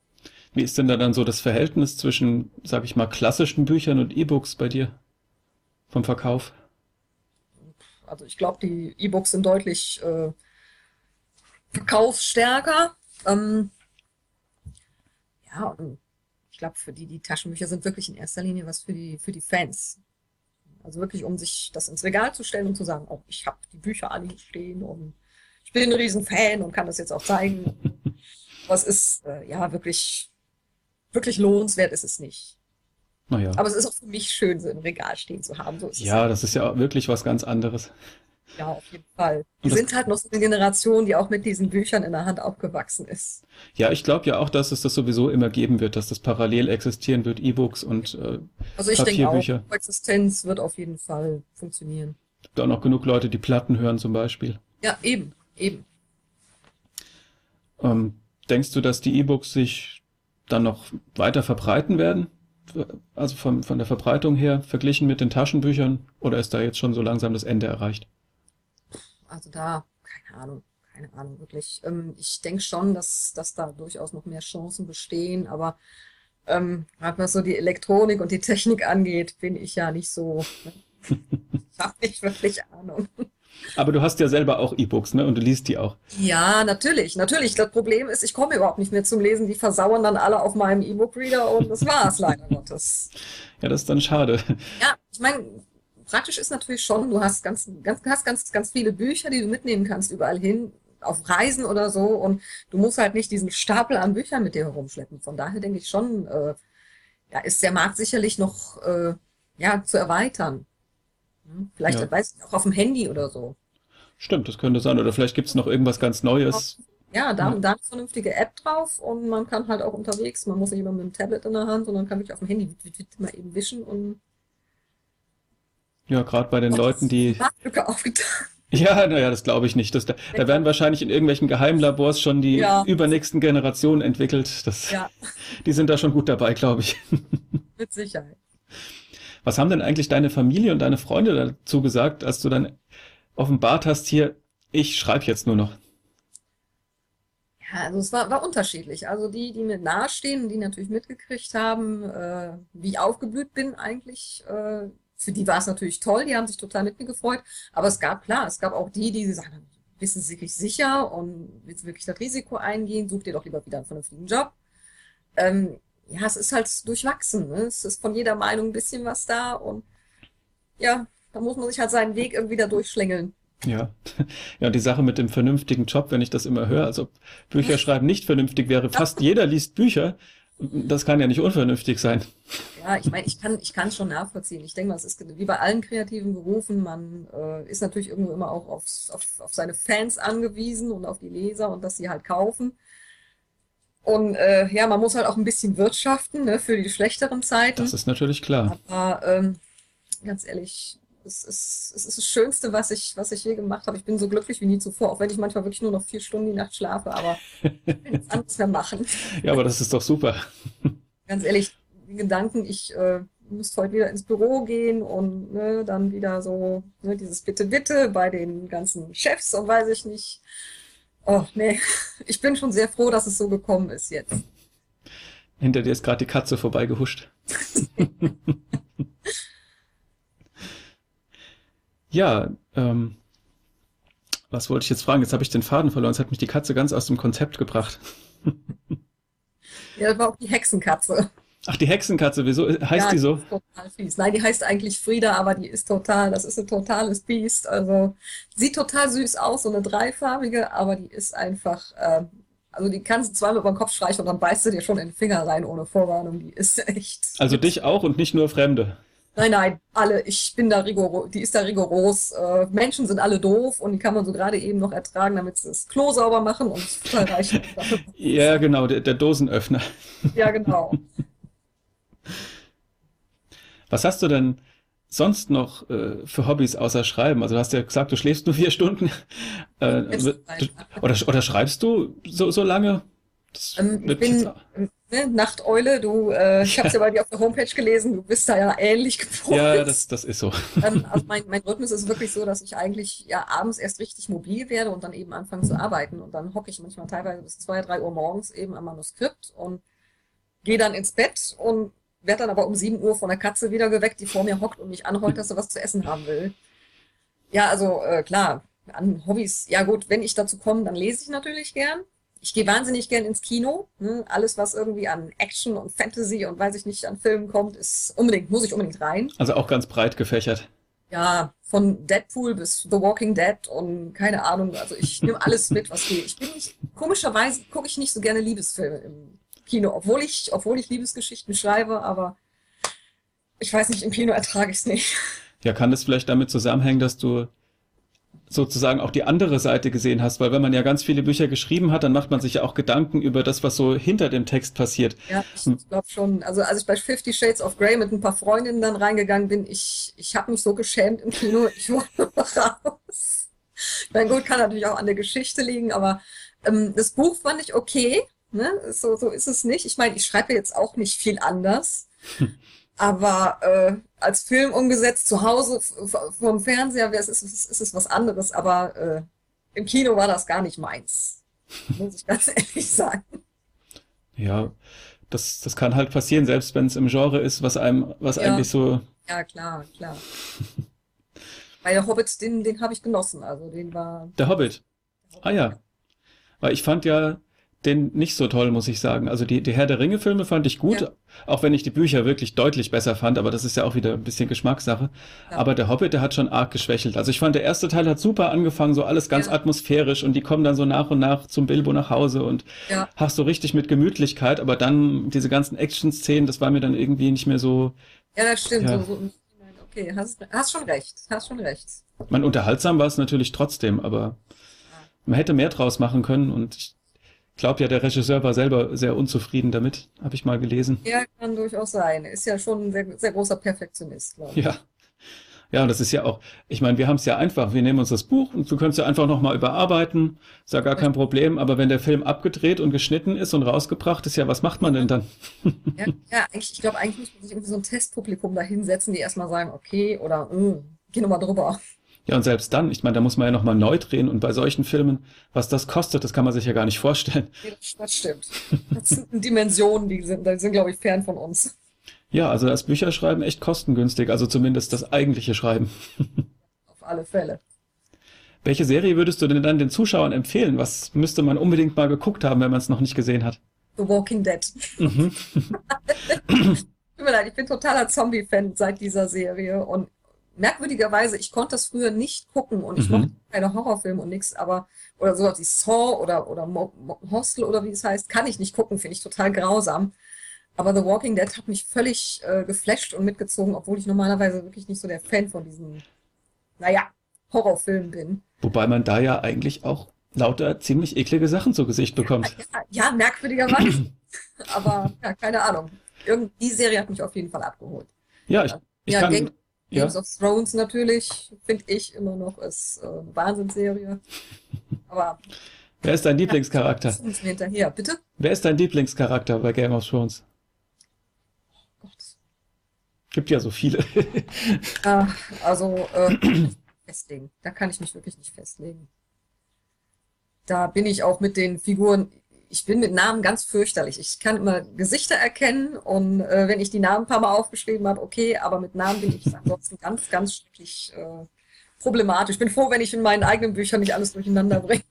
[SPEAKER 1] Wie ist denn da dann so das Verhältnis zwischen, sag ich mal, klassischen Büchern und E-Books bei dir vom Verkauf?
[SPEAKER 2] Also ich glaube, die E-Books sind deutlich äh, verkaufsstärker. Ähm, ja, und ich glaube, für die, die Taschenbücher sind wirklich in erster Linie was für die, für die Fans. Also wirklich, um sich das ins Regal zu stellen und zu sagen, oh, ich habe die Bücher alle hier stehen und ich bin ein Riesenfan und kann das jetzt auch zeigen. Was ist, äh, ja, wirklich, wirklich lohnenswert ist es nicht.
[SPEAKER 1] Naja.
[SPEAKER 2] Aber es ist auch für mich schön, so im Regal stehen zu haben. So ist es
[SPEAKER 1] Ja,
[SPEAKER 2] halt.
[SPEAKER 1] das ist ja wirklich was ganz anderes.
[SPEAKER 2] Ja, auf jeden Fall. Die
[SPEAKER 1] Und das,
[SPEAKER 2] sind halt noch so eine Generation, die auch mit diesen Büchern in der Hand aufgewachsen ist.
[SPEAKER 1] ja, ich glaube ja auch, dass es das sowieso immer geben wird, dass das parallel existieren wird, E-Books und äh,
[SPEAKER 2] Also ich denke auch,
[SPEAKER 1] Papierbücher.
[SPEAKER 2] Koexistenz wird auf jeden Fall funktionieren.
[SPEAKER 1] Gibt auch noch genug Leute, die Platten hören zum Beispiel.
[SPEAKER 2] Ja, eben, eben.
[SPEAKER 1] Ähm, denkst du, dass die E-Books sich dann noch weiter verbreiten werden? Also von, von der Verbreitung her verglichen mit den Taschenbüchern? Oder ist da jetzt schon so langsam das Ende erreicht?
[SPEAKER 2] Also da, keine Ahnung, keine Ahnung, wirklich. Ähm, ich denke schon, dass, dass da durchaus noch mehr Chancen bestehen, aber ähm, gerade was so die Elektronik und die Technik angeht, bin ich ja nicht so, ne? Ich habe nicht wirklich Ahnung.
[SPEAKER 1] Aber du hast ja selber auch E-Books, ne? Und du liest die auch.
[SPEAKER 2] Ja, natürlich, natürlich. Das Problem ist, ich komme überhaupt nicht mehr zum Lesen. Die versauern dann alle auf meinem E-Book-Reader und das war's leider Gottes.
[SPEAKER 1] Ja, das ist dann schade.
[SPEAKER 2] Ja, ich meine, praktisch ist natürlich schon, du hast ganz, ganz, hast ganz, ganz viele Bücher, die du mitnehmen kannst überall hin, auf Reisen oder so, und du musst halt nicht diesen Stapel an Büchern mit dir herumschleppen. Von daher denke ich schon, äh, ja, ist der Markt sicherlich noch äh, ja, zu erweitern. Hm? Vielleicht,
[SPEAKER 1] Ja,
[SPEAKER 2] weiß ich, auch auf dem Handy oder so.
[SPEAKER 1] stimmt, das könnte sein. Oder vielleicht gibt's noch irgendwas ganz Neues.
[SPEAKER 2] Ja, da,
[SPEAKER 1] Ja,
[SPEAKER 2] da eine vernünftige App drauf und man kann halt auch unterwegs, man muss nicht immer mit dem Tablet in der Hand, sondern kann wirklich auf dem Handy wit, wit, wit, mal eben wischen und
[SPEAKER 1] ja, gerade bei den
[SPEAKER 2] hat
[SPEAKER 1] Leuten,
[SPEAKER 2] das
[SPEAKER 1] die.
[SPEAKER 2] Marktlücke aufgetan.
[SPEAKER 1] Ja, naja, das glaube ich nicht. Das, da, da werden wahrscheinlich in irgendwelchen Geheimlabors schon die
[SPEAKER 2] Ja,
[SPEAKER 1] übernächsten Generationen entwickelt. Das,
[SPEAKER 2] ja,
[SPEAKER 1] die sind da schon gut dabei, glaube ich.
[SPEAKER 2] mit Sicherheit.
[SPEAKER 1] Was haben denn eigentlich deine Familie und deine Freunde dazu gesagt, als du dann offenbart hast, hier, ich schreibe jetzt nur noch?
[SPEAKER 2] Ja, also es war, war unterschiedlich. Also die, die mir nahestehen, die natürlich mitgekriegt haben, äh, wie ich aufgeblüht bin eigentlich, äh, für die war es natürlich toll, die haben sich total mit mir gefreut. Aber es gab, klar, es gab auch die, die gesagt haben, bist du wirklich sicher und willst du wirklich das Risiko eingehen, such dir doch lieber wieder einen vernünftigen Job. Ähm, ja, es ist halt durchwachsen, ne? Es ist von jeder Meinung ein bisschen was da und ja, da muss man sich halt seinen Weg irgendwie da durchschlängeln.
[SPEAKER 1] Ja. Ja, und die Sache mit dem vernünftigen Job, wenn ich das immer höre, als ob Bücher schreiben nicht vernünftig wäre. Fast jeder liest Bücher. Das kann ja nicht unvernünftig sein.
[SPEAKER 2] Ja, ich meine, ich kann, ich kann es schon nachvollziehen. Ich denke mal, es ist wie bei allen kreativen Berufen, man äh, ist natürlich irgendwo immer auch aufs, auf, auf seine Fans angewiesen und auf die Leser und dass sie halt kaufen. Und äh, ja, man muss halt auch ein bisschen wirtschaften, ne, für die schlechteren
[SPEAKER 1] Das
[SPEAKER 2] Zeiten.
[SPEAKER 1] ist natürlich klar.
[SPEAKER 2] Aber ähm, ganz ehrlich, es ist, es ist das Schönste, was ich, was ich je gemacht habe. Ich bin so glücklich wie nie zuvor, auch wenn ich manchmal wirklich nur noch vier Stunden die Nacht schlafe, aber ich will nichts anderes mehr machen.
[SPEAKER 1] Ja, aber das ist doch super.
[SPEAKER 2] Ganz ehrlich, die Gedanken, ich äh, müsste heute wieder ins Büro gehen und ne, dann wieder so ne, dieses Bitte, Bitte bei den ganzen Chefs und weiß ich nicht. Oh, nee, ich bin schon sehr froh, dass es so gekommen ist jetzt.
[SPEAKER 1] Hinter dir ist gerade die Katze vorbeigehuscht. Ja, ähm, was wollte ich jetzt fragen? Jetzt habe ich den Faden verloren. Jetzt hat mich die Katze ganz aus dem Konzept gebracht.
[SPEAKER 2] Ja, das war auch die Hexenkatze.
[SPEAKER 1] Ach, die Hexenkatze, wieso heißt
[SPEAKER 2] Ja,
[SPEAKER 1] die
[SPEAKER 2] die
[SPEAKER 1] so?
[SPEAKER 2] ist total fies. Nein, die heißt eigentlich Frieda, aber die ist total, das ist ein totales Biest. Also sieht total süß aus, so eine dreifarbige, aber die ist einfach, ähm, also die kannst du zweimal über den Kopf streichen und dann beißt du dir schon in den Finger rein ohne Vorwarnung. Die ist echt
[SPEAKER 1] Also
[SPEAKER 2] mit.
[SPEAKER 1] dich auch und nicht nur Fremde.
[SPEAKER 2] Nein, nein, alle, ich bin da rigoros, die ist da rigoros. Äh, Menschen sind alle doof und die kann man so gerade eben noch ertragen, damit sie das Klo sauber machen und das Futter reichen.
[SPEAKER 1] Ja, genau, der, der Dosenöffner.
[SPEAKER 2] Ja, genau.
[SPEAKER 1] Was hast du denn sonst noch äh, für Hobbys außer Schreiben? Also du hast ja gesagt, du schläfst nur vier Stunden. Äh,
[SPEAKER 2] Jetzt,
[SPEAKER 1] du, oder, oder schreibst du so, so lange? Das
[SPEAKER 2] Ähm, ich
[SPEAKER 1] wird mich jetzt
[SPEAKER 2] bin
[SPEAKER 1] auch.
[SPEAKER 2] ähm, ne, Nachteule, du, äh, ich habe es ja bei dir auf der Homepage gelesen, du bist da ja ähnlich
[SPEAKER 1] Ja,
[SPEAKER 2] gepolt.
[SPEAKER 1] das, das ist so.
[SPEAKER 2] Ähm, also mein, mein Rhythmus ist wirklich so, dass ich eigentlich ja abends erst richtig mobil werde und dann eben anfange zu arbeiten. Und dann hocke ich manchmal teilweise bis zwei, drei Uhr morgens eben am Manuskript und gehe dann ins Bett und werde dann aber um sieben Uhr von der Katze wieder geweckt, die vor mir hockt und mich anheult, dass sie was zu essen haben will. Ja, also äh, klar, an Hobbys, ja gut, wenn ich dazu komme, dann lese ich natürlich gern. Ich gehe wahnsinnig gern ins Kino. Ne? Alles, was irgendwie an Action und Fantasy und weiß ich nicht, an Filmen kommt, ist unbedingt, muss ich unbedingt rein.
[SPEAKER 1] Also auch ganz breit gefächert.
[SPEAKER 2] Ja, von Deadpool bis The Walking Dead und keine Ahnung, also ich nehme alles mit, was geht. Ich bin nicht, komischerweise gucke ich nicht so gerne Liebesfilme im Kino, obwohl ich, obwohl ich Liebesgeschichten schreibe, aber ich weiß nicht, im Kino ertrage ich es nicht.
[SPEAKER 1] Ja, kann das vielleicht damit zusammenhängen, dass du sozusagen auch die andere Seite gesehen hast? Weil wenn man ja ganz viele Bücher geschrieben hat, dann macht man sich ja auch Gedanken über das, was so hinter dem Text passiert.
[SPEAKER 2] Ja, ich glaube schon. Also als ich bei Fifty Shades of Grey mit ein paar Freundinnen dann reingegangen bin, ich, ich habe mich so geschämt im Kino, ich wollte nur raus. Ich meine, gut, kann natürlich auch an der Geschichte liegen, aber ähm, das Buch fand ich okay. Ne? So, so ist es nicht. Ich meine, ich schreibe jetzt auch nicht viel anders. Aber äh, als Film umgesetzt, zu Hause f- vom Fernseher, ist es, ist es was anderes. Aber äh, im Kino war das gar nicht meins. Muss ich ganz ehrlich sagen.
[SPEAKER 1] Ja, das, das kann halt passieren, selbst wenn es im Genre ist, was einem, was
[SPEAKER 2] Ja,
[SPEAKER 1] eigentlich so,
[SPEAKER 2] ja, klar, klar. Bei der Hobbit, den, den habe ich genossen. Also den war.
[SPEAKER 1] der Hobbit. Ah ja, weil ich fand ja den nicht so toll, muss ich sagen. Also die, die Herr der Ringe-Filme fand ich
[SPEAKER 2] Ja,
[SPEAKER 1] gut, auch wenn ich die Bücher wirklich deutlich besser fand, aber das ist ja auch wieder ein bisschen Geschmackssache.
[SPEAKER 2] ja,
[SPEAKER 1] Aber der Hobbit, der hat schon arg geschwächelt. Also ich fand, der erste Teil hat super angefangen, so alles ganz
[SPEAKER 2] ja,
[SPEAKER 1] atmosphärisch und die kommen dann so nach und nach zum Bilbo nach Hause und
[SPEAKER 2] ja.
[SPEAKER 1] hast so richtig mit Gemütlichkeit, aber dann diese ganzen Action-Szenen, das war mir dann irgendwie nicht mehr so,
[SPEAKER 2] Ja, das stimmt. So,
[SPEAKER 1] ja,
[SPEAKER 2] so, im Nachhinein, okay, hast, hast schon recht. Hast schon recht.
[SPEAKER 1] man unterhaltsam war es natürlich trotzdem, aber
[SPEAKER 2] Ja.
[SPEAKER 1] man hätte mehr draus machen können und ich glaube ja, der Regisseur war selber sehr unzufrieden damit, habe ich mal gelesen.
[SPEAKER 2] Ja, kann durchaus sein. Ist ja schon ein sehr, sehr großer Perfektionist, glaube ich.
[SPEAKER 1] Ja, ja, und das ist ja auch, ich meine, wir haben es ja einfach, wir nehmen uns das Buch und du kannst ja einfach nochmal überarbeiten, ist ja gar kein Problem, aber wenn der Film abgedreht und geschnitten ist und rausgebracht ist, ja, was macht man denn dann?
[SPEAKER 2] Ja, ja, eigentlich, ich glaube, eigentlich muss man sich irgendwie so ein Testpublikum da hinsetzen, die erstmal sagen, okay, oder mm, geh nochmal drüber.
[SPEAKER 1] Ja, und selbst dann, ich meine, da muss man ja nochmal neu drehen und bei solchen Filmen, was das kostet, das kann man sich ja gar nicht vorstellen.
[SPEAKER 2] Nee, das, das stimmt. Das sind Dimensionen, die sind, die sind, glaube ich, fern von uns.
[SPEAKER 1] Ja, also das Bücherschreiben echt kostengünstig, also zumindest das eigentliche Schreiben.
[SPEAKER 2] Auf alle Fälle.
[SPEAKER 1] Welche Serie würdest du denn dann den Zuschauern empfehlen? Was müsste man unbedingt mal geguckt haben, wenn man es noch nicht gesehen hat?
[SPEAKER 2] The Walking Dead.
[SPEAKER 1] Mhm.
[SPEAKER 2] Tut mir leid, ich bin totaler Zombie-Fan seit dieser Serie und merkwürdigerweise, ich konnte das früher nicht gucken und ich mochte
[SPEAKER 1] Mhm.
[SPEAKER 2] keine Horrorfilme und nichts, aber oder sowas wie Saw oder, oder Mo Mo Hostel oder wie es heißt, kann ich nicht gucken, finde ich total grausam. Aber The Walking Dead hat mich völlig äh, geflasht und mitgezogen, obwohl ich normalerweise wirklich nicht so der Fan von diesen, naja, Horrorfilmen bin.
[SPEAKER 1] Wobei man da ja eigentlich auch lauter ziemlich eklige Sachen zu Gesicht bekommt.
[SPEAKER 2] Ja, ja, merkwürdigerweise. Aber ja, keine Ahnung. Irgend, die Serie hat mich auf jeden Fall abgeholt.
[SPEAKER 1] Ja, ich,
[SPEAKER 2] Ja,
[SPEAKER 1] ich
[SPEAKER 2] ja,
[SPEAKER 1] kann,
[SPEAKER 2] Game, Games
[SPEAKER 1] ja.
[SPEAKER 2] of Thrones natürlich, finde ich immer noch, ist äh, eine Wahnsinnsserie. Aber
[SPEAKER 1] Wer ist dein
[SPEAKER 2] ja,
[SPEAKER 1] Lieblingscharakter?
[SPEAKER 2] das uns mir hinterher. Bitte?
[SPEAKER 1] Wer ist dein Lieblingscharakter bei Game of Thrones?
[SPEAKER 2] Gott.
[SPEAKER 1] Gibt ja so viele.
[SPEAKER 2] Äh, also, äh, festlegen. Da kann ich mich wirklich nicht festlegen. Da bin ich auch mit den Figuren, ich bin mit Namen ganz fürchterlich. Ich kann immer Gesichter erkennen und äh, wenn ich die Namen ein paar Mal aufgeschrieben habe, okay, aber mit Namen bin ich ansonsten ganz, ganz schrecklich äh, problematisch. Ich bin froh, wenn ich in meinen eigenen Büchern nicht alles durcheinander bringe.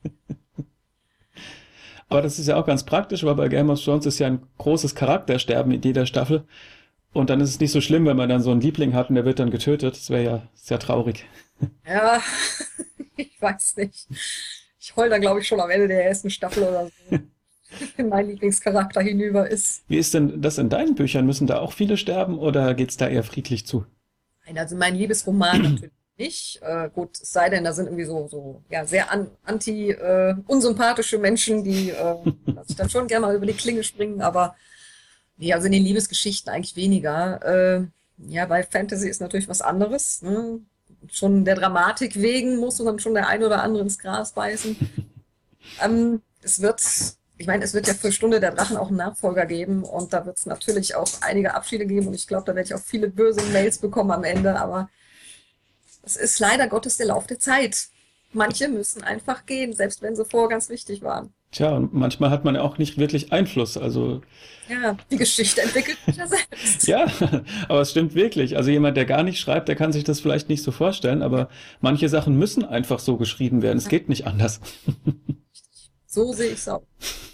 [SPEAKER 1] Aber das ist ja auch ganz praktisch, weil bei Game of Thrones ist ja ein großes Charaktersterben in jeder Staffel. Und dann ist es nicht so schlimm, wenn man dann so einen Liebling hat und der wird dann getötet. Das wäre ja sehr traurig.
[SPEAKER 2] Ja, ich weiß nicht. Ich heul dann, glaube ich, schon am Ende der ersten Staffel oder so, wenn mein Lieblingscharakter hinüber ist.
[SPEAKER 1] Wie ist denn das in deinen Büchern? Müssen da auch viele sterben oder geht's da eher friedlich zu?
[SPEAKER 2] Nein, also mein Liebesroman natürlich nicht. Äh, gut, es sei denn, da sind irgendwie so, so ja, sehr an, anti, äh, unsympathische Menschen, die äh, lass ich dann schon gerne mal über die Klinge springen, aber nee, also in den Liebesgeschichten eigentlich weniger. Äh, ja, bei Fantasy ist natürlich was anderes. Ne? Schon der Dramatik wegen muss dann schon der ein oder andere ins Gras beißen. Ähm, es wird, ich meine, es wird ja für Stunde der Drachen auch einen Nachfolger geben und da wird es natürlich auch einige Abschiede geben und ich glaube, da werde ich auch viele böse Mails bekommen am Ende, aber es ist leider Gottes der Lauf der Zeit. Manche müssen einfach gehen, selbst wenn sie vorher ganz wichtig waren.
[SPEAKER 1] Tja, und manchmal hat man ja auch nicht wirklich Einfluss. Also
[SPEAKER 2] Ja, die Geschichte entwickelt sich ja selbst.
[SPEAKER 1] ja, aber es stimmt wirklich. Also jemand, der gar nicht schreibt, der kann sich das vielleicht nicht so vorstellen, aber manche Sachen müssen einfach so geschrieben werden. Es
[SPEAKER 2] Ja,
[SPEAKER 1] geht nicht anders.
[SPEAKER 2] so sehe ich es auch.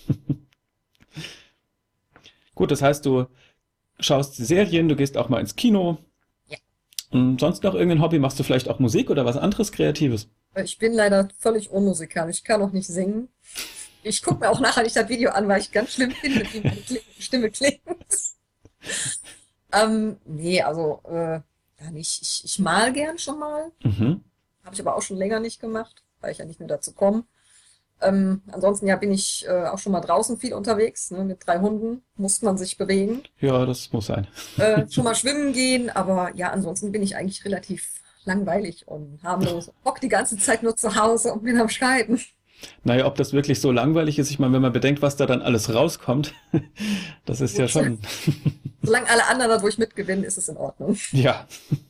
[SPEAKER 1] Gut, das heißt, du schaust Serien, du gehst auch mal ins Kino.
[SPEAKER 2] Ja.
[SPEAKER 1] Und sonst noch irgendein Hobby? Machst du vielleicht auch Musik oder was anderes Kreatives?
[SPEAKER 2] Ich bin leider völlig unmusikalisch. Ich kann auch nicht singen. Ich gucke mir auch nachher nicht das Video an, weil ich ganz schlimm finde, wie meine Kli- Stimme klingt. Ähm, nee, also äh, ja nicht. Ich, ich mal gern schon mal.
[SPEAKER 1] Mhm.
[SPEAKER 2] Habe ich aber auch schon länger nicht gemacht, weil ich ja nicht mehr dazu komme. Ähm, ansonsten ja bin ich äh, auch schon mal draußen viel unterwegs. Ne? Mit drei Hunden muss man sich bewegen.
[SPEAKER 1] Ja, das muss sein.
[SPEAKER 2] Äh, schon mal schwimmen gehen, aber ja, ansonsten bin ich eigentlich relativ langweilig und harmlos. Bock die ganze Zeit nur zu Hause und bin am Schreiben.
[SPEAKER 1] Naja, ob das wirklich so langweilig ist, ich meine, wenn man bedenkt, was da dann alles rauskommt, das ist ja
[SPEAKER 2] Gut.
[SPEAKER 1] schon,
[SPEAKER 2] Solange alle anderen dadurch mitgewinnen, ist es in Ordnung.
[SPEAKER 1] ja.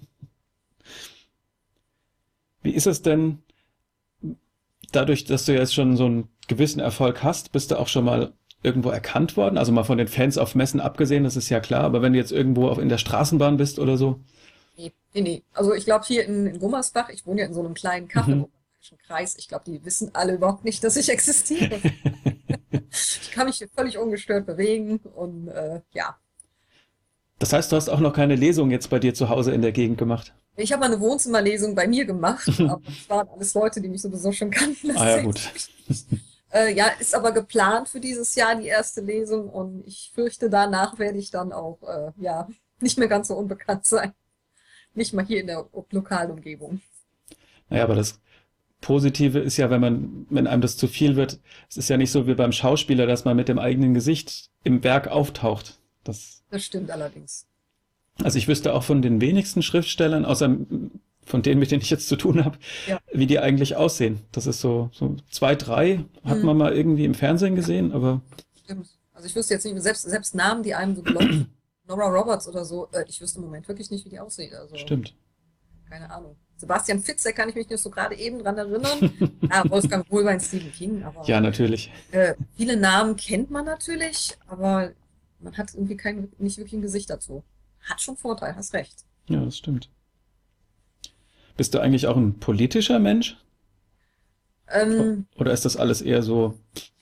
[SPEAKER 1] Wie ist es denn, dadurch, dass du jetzt schon so einen gewissen Erfolg hast, bist du auch schon mal irgendwo erkannt worden? Also mal von den Fans auf Messen abgesehen, das ist ja klar, aber wenn du jetzt irgendwo auf, in der Straßenbahn bist oder so?
[SPEAKER 2] Nee, nee, nee. Also ich glaube hier in, in Gummersbach, ich wohne ja in so einem kleinen Kaff im
[SPEAKER 1] Mhm.
[SPEAKER 2] Oberbayerischen Kreis. Ich glaube, die wissen alle überhaupt nicht, dass ich existiere. Ich kann mich hier völlig ungestört bewegen und äh, ja.
[SPEAKER 1] Das heißt, du hast auch noch keine Lesung jetzt bei dir zu Hause in der Gegend gemacht?
[SPEAKER 2] Ich habe mal eine Wohnzimmerlesung bei mir gemacht, aber es waren alles Leute, die mich sowieso schon kannten.
[SPEAKER 1] Ah ja,
[SPEAKER 2] Deswegen,
[SPEAKER 1] gut.
[SPEAKER 2] äh, ja, ist aber geplant für dieses Jahr die erste Lesung und ich fürchte, danach werde ich dann auch äh, ja nicht mehr ganz so unbekannt sein. Nicht mal hier in der lokalen Umgebung.
[SPEAKER 1] Naja, aber das Positive ist ja, wenn man, wenn einem das zu viel wird, es ist ja nicht so wie beim Schauspieler, dass man mit dem eigenen Gesicht im Werk auftaucht. Das,
[SPEAKER 2] Das stimmt allerdings.
[SPEAKER 1] also ich wüsste auch von den wenigsten Schriftstellern, außer von denen, mit denen ich jetzt zu tun habe,
[SPEAKER 2] Ja.
[SPEAKER 1] wie die eigentlich aussehen. Das ist so, so zwei, drei hat
[SPEAKER 2] Hm,
[SPEAKER 1] man mal irgendwie im Fernsehen gesehen, aber
[SPEAKER 2] stimmt. Also ich wüsste jetzt nicht, selbst, selbst Namen, die einem so geläufig, Nora Roberts oder so, äh, ich wüsste im Moment wirklich nicht, wie die aussieht. Also
[SPEAKER 1] stimmt.
[SPEAKER 2] keine Ahnung. Sebastian Fitzek kann ich mich nicht so gerade eben dran erinnern. Ja, Wolfgang Wohlwein, Stephen King, aber
[SPEAKER 1] Ja, natürlich.
[SPEAKER 2] äh, viele Namen kennt man natürlich, aber man hat irgendwie kein, nicht wirklich ein Gesicht dazu. Hat schon Vorteil, hast recht.
[SPEAKER 1] Ja, das stimmt. Bist du eigentlich auch ein politischer Mensch? O-
[SPEAKER 2] Ähm,
[SPEAKER 1] Oder ist das alles eher so,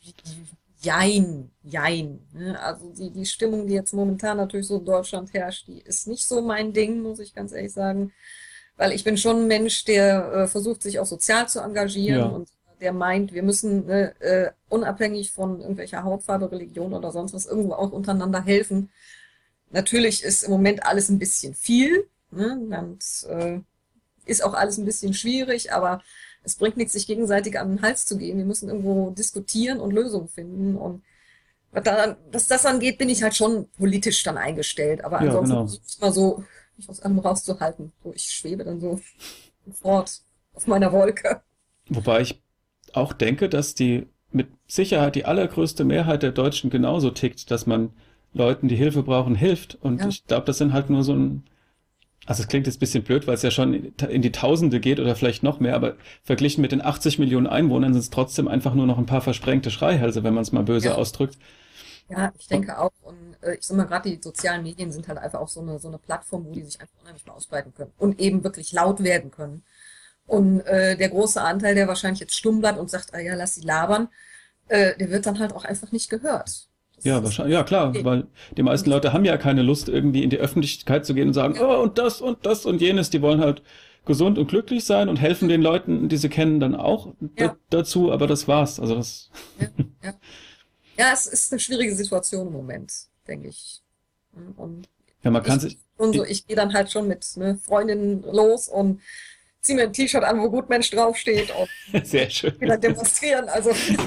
[SPEAKER 2] jein, jein. Ne? Also die, die Stimmung, die jetzt momentan natürlich so in Deutschland herrscht, die ist nicht so mein Ding, muss ich ganz ehrlich sagen. Weil ich bin schon ein Mensch, der äh, versucht, sich auch sozial zu engagieren
[SPEAKER 1] ja,
[SPEAKER 2] und der meint, wir müssen ne, äh, unabhängig von irgendwelcher Hautfarbe, Religion oder sonst was irgendwo auch untereinander helfen. Natürlich ist im Moment alles ein bisschen viel, ne? Und äh, ist auch alles ein bisschen schwierig, aber es bringt nichts, sich gegenseitig an den Hals zu gehen. Wir müssen irgendwo diskutieren und Lösungen finden. Und was, daran, was das angeht, bin ich halt schon politisch dann eingestellt. Aber
[SPEAKER 1] ja,
[SPEAKER 2] ansonsten
[SPEAKER 1] genau.
[SPEAKER 2] versuche ich mal so, mich aus allem rauszuhalten. So, ich schwebe dann so fort auf meiner Wolke.
[SPEAKER 1] Wobei ich auch denke, dass die mit Sicherheit die allergrößte Mehrheit der Deutschen genauso tickt, dass man Leuten, die Hilfe brauchen, hilft. Und
[SPEAKER 2] Ja,
[SPEAKER 1] ich glaube, das sind halt nur so ein, also es klingt jetzt ein bisschen blöd, weil es ja schon in die Tausende geht oder vielleicht noch mehr, aber verglichen mit den achtzig Millionen Einwohnern sind es trotzdem einfach nur noch ein paar versprengte Schreihälse, wenn man es mal böse
[SPEAKER 2] ja,
[SPEAKER 1] ausdrückt.
[SPEAKER 2] ja, ich
[SPEAKER 1] Und
[SPEAKER 2] denke auch. Und äh, ich sag mal, gerade die sozialen Medien sind halt einfach auch so eine, so eine Plattform, wo die sich einfach unheimlich mal ausbreiten können und eben wirklich laut werden können. Und äh, der große Anteil, der wahrscheinlich jetzt stumm bleibt und sagt, ah ja, lass sie labern, äh, der wird dann halt auch einfach nicht gehört. Das
[SPEAKER 1] ja,
[SPEAKER 2] ist
[SPEAKER 1] wahrscheinlich, ja klar,
[SPEAKER 2] okay.
[SPEAKER 1] weil die meisten
[SPEAKER 2] Und
[SPEAKER 1] Leute haben ja keine Lust, irgendwie in die Öffentlichkeit zu gehen und sagen,
[SPEAKER 2] ja,
[SPEAKER 1] oh, und das und das und jenes. Die wollen halt gesund und glücklich sein und helfen den Leuten, die sie kennen, dann auch da
[SPEAKER 2] ja,
[SPEAKER 1] dazu, aber das war's. Also das,
[SPEAKER 2] ja, ja. Ja, es ist eine schwierige Situation im Moment, denke ich. Und
[SPEAKER 1] ja, man kann
[SPEAKER 2] ich
[SPEAKER 1] sich,
[SPEAKER 2] und so, ich gehe dann halt schon mit ne, Freundinnen los und ziehe mir ein T-Shirt an, wo Gutmensch draufsteht und
[SPEAKER 1] sehr schön.
[SPEAKER 2] gehe dann demonstrieren. Also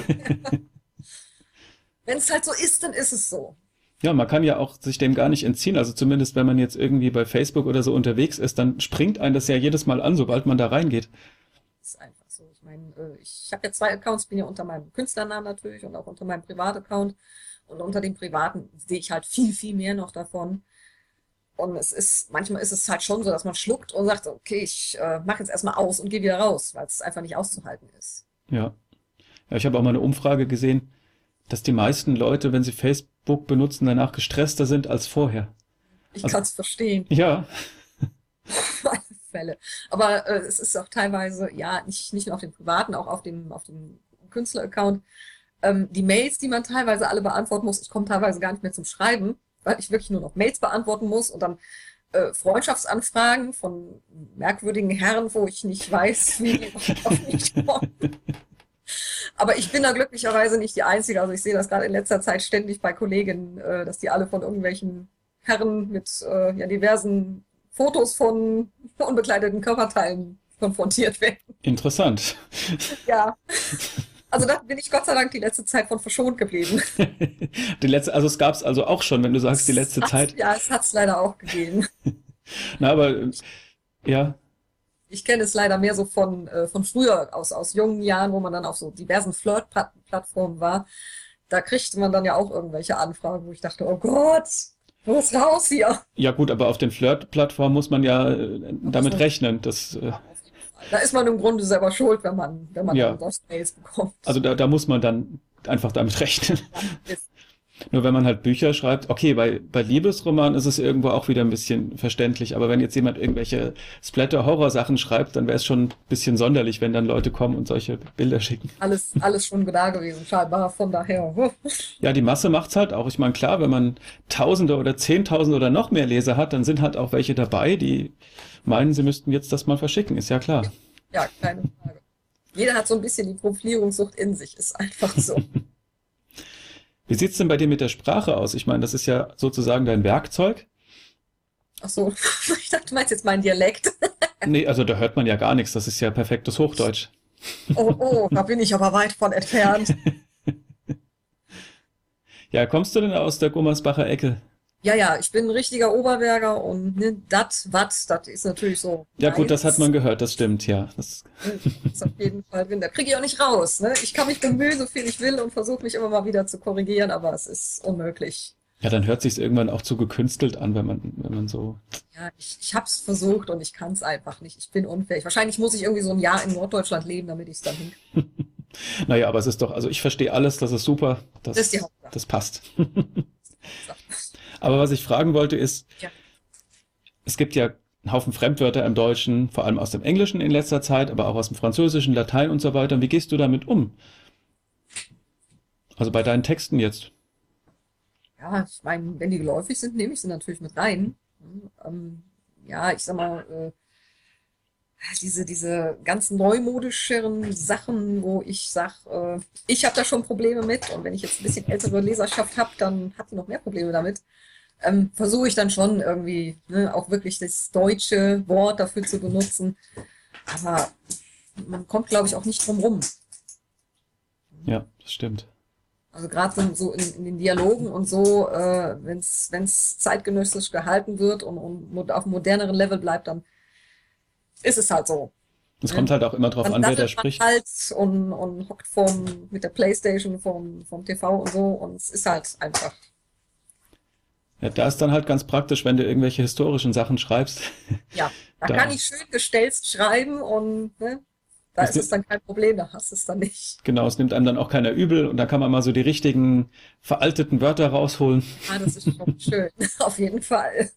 [SPEAKER 2] wenn es halt so ist, dann ist es so.
[SPEAKER 1] Ja, man kann ja auch sich dem gar nicht entziehen. Also zumindest, wenn man jetzt irgendwie bei Facebook oder so unterwegs ist, dann springt einen das ja jedes Mal an, sobald man da reingeht.
[SPEAKER 2] Das ist einfach so. Ich meine, äh, ich habe ja zwei Accounts, bin ja unter meinem Künstlernamen natürlich und auch unter meinem Privataccount. Und unter dem privaten sehe ich halt viel, viel mehr noch davon. Und es ist, manchmal ist es halt schon so, dass man schluckt und sagt, okay, ich äh, mache jetzt erstmal aus und gehe wieder raus, weil es einfach nicht auszuhalten ist.
[SPEAKER 1] Ja. Ja, ich habe auch mal eine Umfrage gesehen. dass die meisten Leute, wenn sie Facebook benutzen, danach gestresster sind als vorher.
[SPEAKER 2] Ich
[SPEAKER 1] Also,
[SPEAKER 2] kann es verstehen,
[SPEAKER 1] ja,
[SPEAKER 2] auf alle Fälle. Aber äh, es ist auch teilweise, ja, nicht, nicht nur auf dem privaten, auch auf dem, auf dem Künstler-Account. Ähm, die Mails, die man teilweise alle beantworten muss, ich komme teilweise gar nicht mehr zum Schreiben, weil ich wirklich nur noch Mails beantworten muss und dann äh, Freundschaftsanfragen von merkwürdigen Herren, wo ich nicht weiß, wie die auf mich kommen. Aber ich bin da glücklicherweise nicht die Einzige. Also ich sehe das gerade in letzter Zeit ständig bei Kolleginnen, äh, dass die alle von irgendwelchen Herren mit äh, ja, diversen Fotos von unbekleideten Körperteilen konfrontiert werden.
[SPEAKER 1] interessant.
[SPEAKER 2] Ja, also da bin ich Gott sei Dank die letzte Zeit von verschont geblieben.
[SPEAKER 1] Die letzte, also es gab es also auch schon, wenn du sagst, die letzte
[SPEAKER 2] Hat's,
[SPEAKER 1] Zeit.
[SPEAKER 2] ja, es hat es leider auch gegeben.
[SPEAKER 1] Na, aber äh, ja,
[SPEAKER 2] Ich kenne es leider mehr so von, äh, von früher, aus, aus jungen Jahren, wo man dann auf so diversen Flirt-Plattformen war. Da kriegte man dann ja auch irgendwelche Anfragen, wo ich dachte, oh Gott, los raus hier.
[SPEAKER 1] ja gut, aber auf den Flirt-Plattformen muss man ja äh, damit
[SPEAKER 2] So,
[SPEAKER 1] rechnen. Dass, äh,
[SPEAKER 2] ja, auf jeden Fall. Da ist man im Grunde selber schuld, wenn man, wenn man dann
[SPEAKER 1] ja,
[SPEAKER 2] solche Mails bekommt.
[SPEAKER 1] also da, da muss man dann einfach damit rechnen.
[SPEAKER 2] Ja, ist,
[SPEAKER 1] Nur wenn man halt Bücher schreibt, okay, bei, bei Liebesromanen ist es irgendwo auch wieder ein bisschen verständlich, aber wenn jetzt jemand irgendwelche Splatter-Horror-Sachen schreibt, dann wäre es schon ein bisschen sonderlich, wenn dann Leute kommen und solche Bilder schicken.
[SPEAKER 2] alles, alles schon da gewesen, scheinbar. Von daher.
[SPEAKER 1] Ja, die Masse macht's halt auch. Ich meine, klar, wenn man Tausende oder Zehntausende oder noch mehr Leser hat, dann sind halt auch welche dabei, die meinen, sie müssten jetzt das mal verschicken. Ist ja klar.
[SPEAKER 2] Ja, keine Frage. Jeder hat so ein bisschen die Profilierungssucht in sich, ist einfach so.
[SPEAKER 1] Wie sieht's denn bei dir mit der Sprache aus? Ich meine, das ist ja sozusagen dein Werkzeug.
[SPEAKER 2] Ach so, ich dachte, du meinst jetzt meinen Dialekt.
[SPEAKER 1] Nee, also da hört man ja gar nichts. Das ist ja perfektes Hochdeutsch.
[SPEAKER 2] Oh, oh, da bin ich aber weit von entfernt.
[SPEAKER 1] Ja, kommst du denn aus der Gummersbacher Ecke?
[SPEAKER 2] Ja, ja, ich bin ein richtiger Oberberger und ne, dat, wat, das ist natürlich so
[SPEAKER 1] Ja gut, das hat
[SPEAKER 2] meins.
[SPEAKER 1] man gehört, das stimmt, ja. Das,
[SPEAKER 2] Ne, das ist auf jeden Fall drin. Da kriege ich auch nicht raus. Ne? Ich kann mich bemühen, so viel ich will und versuche mich immer mal wieder zu korrigieren, aber es ist unmöglich.
[SPEAKER 1] ja, dann hört sich's irgendwann auch zu gekünstelt an, wenn man, wenn man so.
[SPEAKER 2] Ja, ich, ich habe es versucht und ich kann es einfach nicht. Ich bin unfähig. Wahrscheinlich muss ich irgendwie so ein Jahr in Norddeutschland leben, damit ich es dann hinkriege.
[SPEAKER 1] Naja, aber es ist doch, also ich verstehe alles, das ist super,
[SPEAKER 2] Das ist die
[SPEAKER 1] das,
[SPEAKER 2] Hauptsache.
[SPEAKER 1] das passt.
[SPEAKER 2] Hauptsache.
[SPEAKER 1] Aber was ich fragen wollte ist,
[SPEAKER 2] Ja.
[SPEAKER 1] es gibt ja einen Haufen Fremdwörter im Deutschen, vor allem aus dem Englischen in letzter Zeit, aber auch aus dem Französischen, Latein und so weiter. Und wie gehst du damit um? Also bei deinen Texten jetzt.
[SPEAKER 2] Ja, ich meine, wenn die geläufig sind, nehme ich sie natürlich mit rein. Ähm, ja, ich sag mal, äh, diese, diese ganz neumodischeren Sachen, wo ich sag, äh, ich habe da schon Probleme mit und wenn ich jetzt ein bisschen ältere Leserschaft habe, dann hat die noch mehr Probleme damit. Ähm, versuche ich dann schon irgendwie, ne, auch wirklich das deutsche Wort dafür zu benutzen. Aber man kommt, glaube ich, auch nicht drum rum.
[SPEAKER 1] Ja, das stimmt.
[SPEAKER 2] Also gerade so in, in den Dialogen und so, äh, wenn es wenn es zeitgenössisch gehalten wird und, und mo- auf einem moderneren Level bleibt, dann ist es halt so.
[SPEAKER 1] Es kommt
[SPEAKER 2] Ne?
[SPEAKER 1] halt auch immer drauf
[SPEAKER 2] Dann
[SPEAKER 1] an, wer da
[SPEAKER 2] daddelt man
[SPEAKER 1] spricht.
[SPEAKER 2] halt und, und hockt vorm, mit der Playstation vorm, vorm T V und so und es ist halt einfach.
[SPEAKER 1] Ja, da ist dann halt ganz praktisch, wenn du irgendwelche historischen Sachen schreibst.
[SPEAKER 2] Ja, da kann
[SPEAKER 1] Da.
[SPEAKER 2] ich schön gestelzt schreiben und ne, da
[SPEAKER 1] Es,
[SPEAKER 2] ist es
[SPEAKER 1] ni-
[SPEAKER 2] dann kein Problem, da hast du es dann nicht.
[SPEAKER 1] genau, es nimmt einem dann auch keiner übel und da kann man mal so die richtigen veralteten Wörter rausholen.
[SPEAKER 2] Ah, das ist schon schön, auf jeden Fall.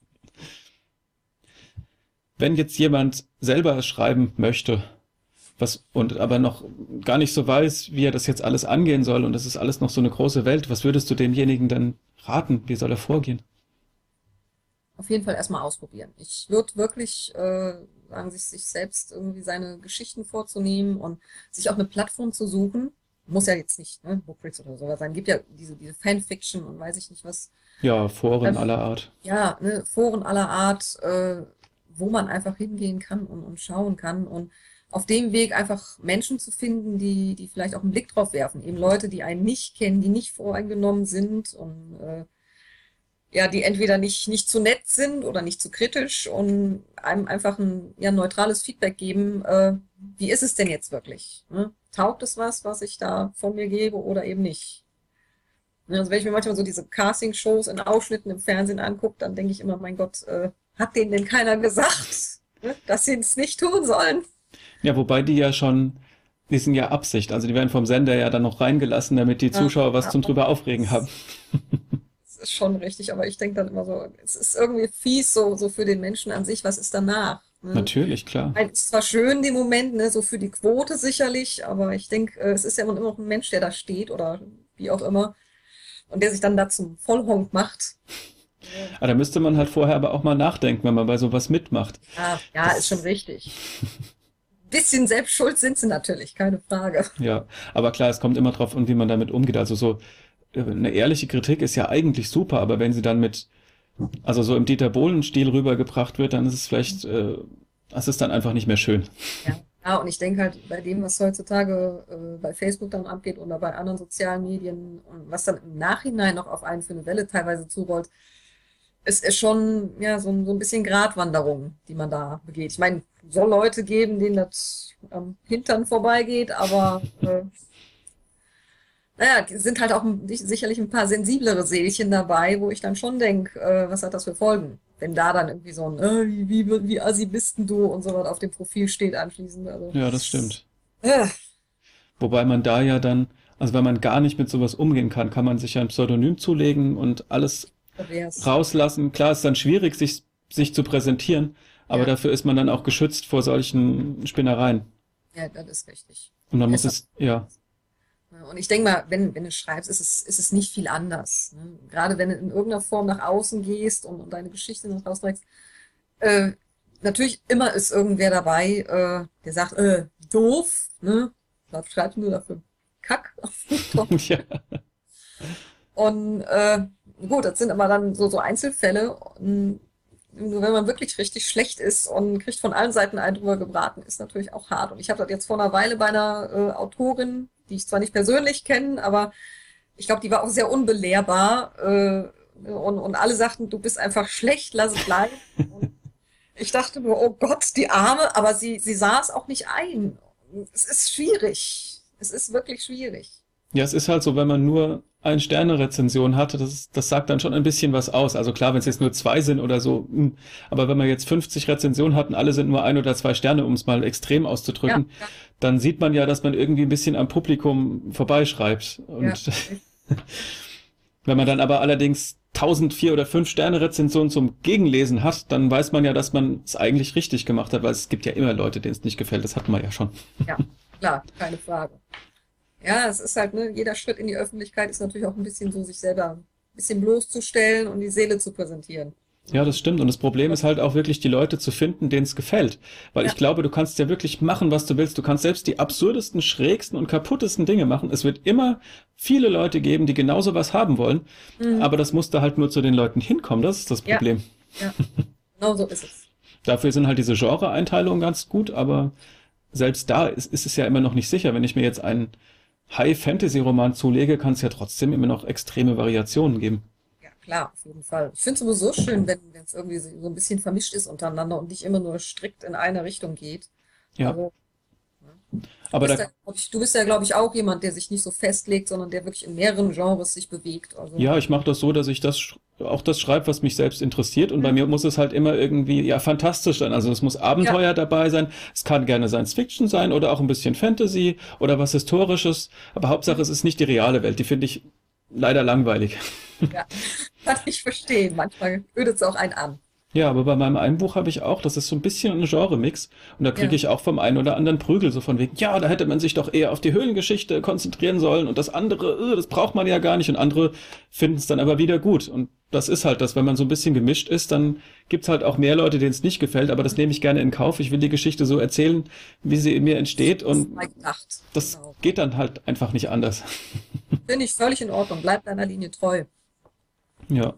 [SPEAKER 1] Wenn jetzt jemand selber schreiben möchte, was und aber noch gar nicht so weiß, wie er das jetzt alles angehen soll und das ist alles noch so eine große Welt, was würdest du demjenigen dann raten? Wie soll er vorgehen?
[SPEAKER 2] Auf jeden Fall erstmal ausprobieren. Ich würde wirklich äh, sagen, sich, sich selbst irgendwie seine Geschichten vorzunehmen und sich auch eine Plattform zu suchen. Muss ja jetzt nicht, ne, Bookfreaks oder sowas sein. Gibt ja diese, diese Fanfiction und weiß ich nicht was.
[SPEAKER 1] Ja, Foren
[SPEAKER 2] Ähm,
[SPEAKER 1] aller Art.
[SPEAKER 2] ja, ne, Foren aller Art, äh, wo man einfach hingehen kann und, und schauen kann und auf dem Weg einfach Menschen zu finden, die, die vielleicht auch einen Blick drauf werfen. Eben Leute, die einen nicht kennen, die nicht voreingenommen sind und äh, ja, die entweder nicht, nicht zu nett sind oder nicht zu kritisch und einem einfach ein ja, neutrales Feedback geben, äh, wie ist es denn jetzt wirklich? Ne? Taugt es was, was ich da von mir gebe oder eben nicht? Ne, also wenn ich mir manchmal so diese Casting-Shows in Ausschnitten im Fernsehen angucke, dann denke ich immer, mein Gott, äh, hat denen denn keiner gesagt, ne, dass sie es nicht tun sollen?
[SPEAKER 1] Ja, wobei die ja schon die sind ja Absicht. Also die werden vom Sender ja dann noch reingelassen, damit die
[SPEAKER 2] Ja,
[SPEAKER 1] Zuschauer was
[SPEAKER 2] ja,
[SPEAKER 1] zum drüber aufregen haben.
[SPEAKER 2] das ist schon richtig, aber ich denke dann immer so, es ist irgendwie fies so, so für den Menschen an sich, was ist danach? Ne?
[SPEAKER 1] Natürlich, klar.
[SPEAKER 2] Weil es ist zwar schön, den Moment, ne, so für die Quote sicherlich, aber ich denke, äh, es ist ja immer noch ein Mensch, der da steht oder wie auch immer und der sich dann da zum Vollhonk macht.
[SPEAKER 1] Aber da müsste man halt vorher aber auch mal nachdenken, wenn man bei sowas mitmacht.
[SPEAKER 2] Ja, ja, ist schon
[SPEAKER 1] Das,
[SPEAKER 2] richtig. Bisschen selbst schuld sind sie natürlich, keine Frage.
[SPEAKER 1] ja, aber klar, es kommt immer drauf an, wie man damit umgeht. Also so äh, eine ehrliche Kritik ist ja eigentlich super, aber wenn sie dann mit, also so im Dieter Bohlen-Stil rübergebracht wird, dann ist es vielleicht, äh, das ist dann einfach nicht mehr schön.
[SPEAKER 2] Ja, ja, und ich denke halt bei dem, was heutzutage äh, bei Facebook dann abgeht oder bei anderen sozialen Medien und was dann im Nachhinein noch auf einen für eine Welle teilweise zurollt, es ist schon ja so, ein- so ein bisschen Gratwanderung, die man da begeht. Ich meine, soll Leute geben, denen das am Hintern vorbeigeht, aber äh, naja, es sind halt auch ein, sicherlich ein paar sensiblere Seelchen dabei, wo ich dann schon denke, äh, was hat das für Folgen? Wenn da dann irgendwie so ein, äh, wie, wie, wie assi bist denn du und so was auf dem Profil steht anschließend. Also,
[SPEAKER 1] Ja, das stimmt.
[SPEAKER 2] äh,
[SPEAKER 1] Wobei man da ja dann, also wenn man gar nicht mit sowas umgehen kann, kann man sich ja ein Pseudonym zulegen und alles
[SPEAKER 2] pervers.
[SPEAKER 1] rauslassen. Klar, ist dann schwierig, sich, sich zu präsentieren, aber
[SPEAKER 2] Ja,
[SPEAKER 1] dafür ist man dann auch geschützt vor solchen Spinnereien.
[SPEAKER 2] ja, das ist richtig.
[SPEAKER 1] Und man muss
[SPEAKER 2] Deshalb.
[SPEAKER 1] es, ja,
[SPEAKER 2] Ne? Und ich denke mal, wenn, wenn du schreibst, ist es, ist es nicht viel anders. Ne? Gerade wenn du in irgendeiner Form nach außen gehst und, und deine Geschichte nach außen trägst. Äh, natürlich immer ist irgendwer dabei, äh, der sagt, äh, doof, ne? Was schreibst du dafür? Kack.
[SPEAKER 1] ja,
[SPEAKER 2] Und äh, gut, das sind aber dann so, so Einzelfälle. Und nur wenn man wirklich richtig schlecht ist und kriegt von allen Seiten einen drüber gebraten, ist natürlich auch hart. Und ich habe das jetzt vor einer Weile bei einer äh, Autorin, die ich zwar nicht persönlich kenne, aber ich glaube, die war auch sehr unbelehrbar. Äh, und, und alle sagten, du bist einfach schlecht, lass es bleiben. Und ich dachte nur, oh Gott, die Arme, aber sie, sie sah es auch nicht ein. Es ist schwierig. Es ist wirklich schwierig.
[SPEAKER 1] ja, es ist halt so, wenn man nur ein Sterne-Rezension hatte, das, ist- das sagt dann schon ein bisschen was aus. Also klar, wenn es jetzt nur zwei sind oder so, hm, aber wenn man jetzt fünfzig Rezensionen hat und alle sind nur ein oder zwei Sterne, um es mal extrem
[SPEAKER 2] Ja,
[SPEAKER 1] auszudrücken,
[SPEAKER 2] ja,
[SPEAKER 1] dann sieht man ja, dass man irgendwie ein bisschen am Publikum vorbeischreibt.
[SPEAKER 2] ja.
[SPEAKER 1] Und wenn man dann aber allerdings tausend vier oder fünf Sterne Rezensionen zum Gegenlesen hat, dann weiß man ja, dass man es eigentlich richtig gemacht hat, weil es gibt ja immer Leute, denen es nicht gefällt. Das hatten wir ja schon.
[SPEAKER 2] Ja, klar, keine Frage. Ja, es ist halt, ne, jeder Schritt in die Öffentlichkeit ist natürlich auch ein bisschen so, sich selber ein bisschen bloßzustellen und die Seele zu präsentieren.
[SPEAKER 1] Ja, das stimmt. Und das Problem ist halt auch wirklich, die Leute zu finden, denen es gefällt. Weil ich
[SPEAKER 2] Ja,
[SPEAKER 1] glaube, du kannst ja wirklich machen, was du willst. Du kannst selbst die absurdesten, schrägsten und kaputtesten Dinge machen. Es wird immer viele Leute geben, die genauso was haben wollen.
[SPEAKER 2] mhm.
[SPEAKER 1] Aber das muss da halt nur zu den Leuten hinkommen. Das ist das
[SPEAKER 2] Ja,
[SPEAKER 1] Problem.
[SPEAKER 2] ja, genau so ist es.
[SPEAKER 1] Dafür sind halt diese Genre-Einteilungen ganz gut, aber selbst da ist, ist es ja immer noch nicht sicher. Wenn ich mir jetzt einen High-Fantasy-Roman zulege, kann es ja trotzdem immer noch extreme Variationen geben.
[SPEAKER 2] Ja, klar, auf jeden Fall. Ich finde es sowieso schön, wenn wenn es irgendwie so so ein bisschen vermischt ist untereinander und nicht immer nur strikt in eine Richtung geht.
[SPEAKER 1] Ja,
[SPEAKER 2] Also, du
[SPEAKER 1] aber
[SPEAKER 2] bist
[SPEAKER 1] da,
[SPEAKER 2] ja, glaub ich, du bist ja, glaube ich, auch jemand, der sich nicht so festlegt, sondern der wirklich in mehreren Genres sich bewegt. Also,
[SPEAKER 1] ja, ich mache das so, dass ich das sch- auch das schreibe, was mich selbst interessiert. Und bei
[SPEAKER 2] mhm.
[SPEAKER 1] mir muss es halt immer irgendwie, ja, fantastisch sein. Also es muss
[SPEAKER 2] Ja,
[SPEAKER 1] Abenteuer dabei sein. Es kann gerne Science Fiction sein oder auch ein bisschen Fantasy oder was Historisches. Aber Hauptsache,
[SPEAKER 2] mhm.
[SPEAKER 1] es ist nicht die reale Welt. Die finde ich leider langweilig.
[SPEAKER 2] Ja, kann ich verstehen. Manchmal ödet es auch einen an.
[SPEAKER 1] Ja, aber bei meinem einen Buch habe ich auch, das ist so ein bisschen ein Genre-Mix. Und da kriege
[SPEAKER 2] Ja,
[SPEAKER 1] ich auch vom einen oder anderen Prügel, so von wegen, ja, da hätte man sich doch eher auf die Höhlengeschichte konzentrieren sollen und das andere, äh, das braucht man ja gar nicht. Und andere finden es dann aber wieder gut. Und das ist halt das, wenn man so ein bisschen gemischt ist, dann gibt's halt auch mehr Leute, denen es nicht gefällt, aber das nehme ich gerne in Kauf. Ich will die Geschichte so erzählen, wie sie in mir entsteht
[SPEAKER 2] ist
[SPEAKER 1] und
[SPEAKER 2] mal gedacht.
[SPEAKER 1] das
[SPEAKER 2] Genau.
[SPEAKER 1] geht dann halt einfach nicht anders.
[SPEAKER 2] Finde ich völlig in Ordnung. Bleib deiner Linie treu.
[SPEAKER 1] Ja.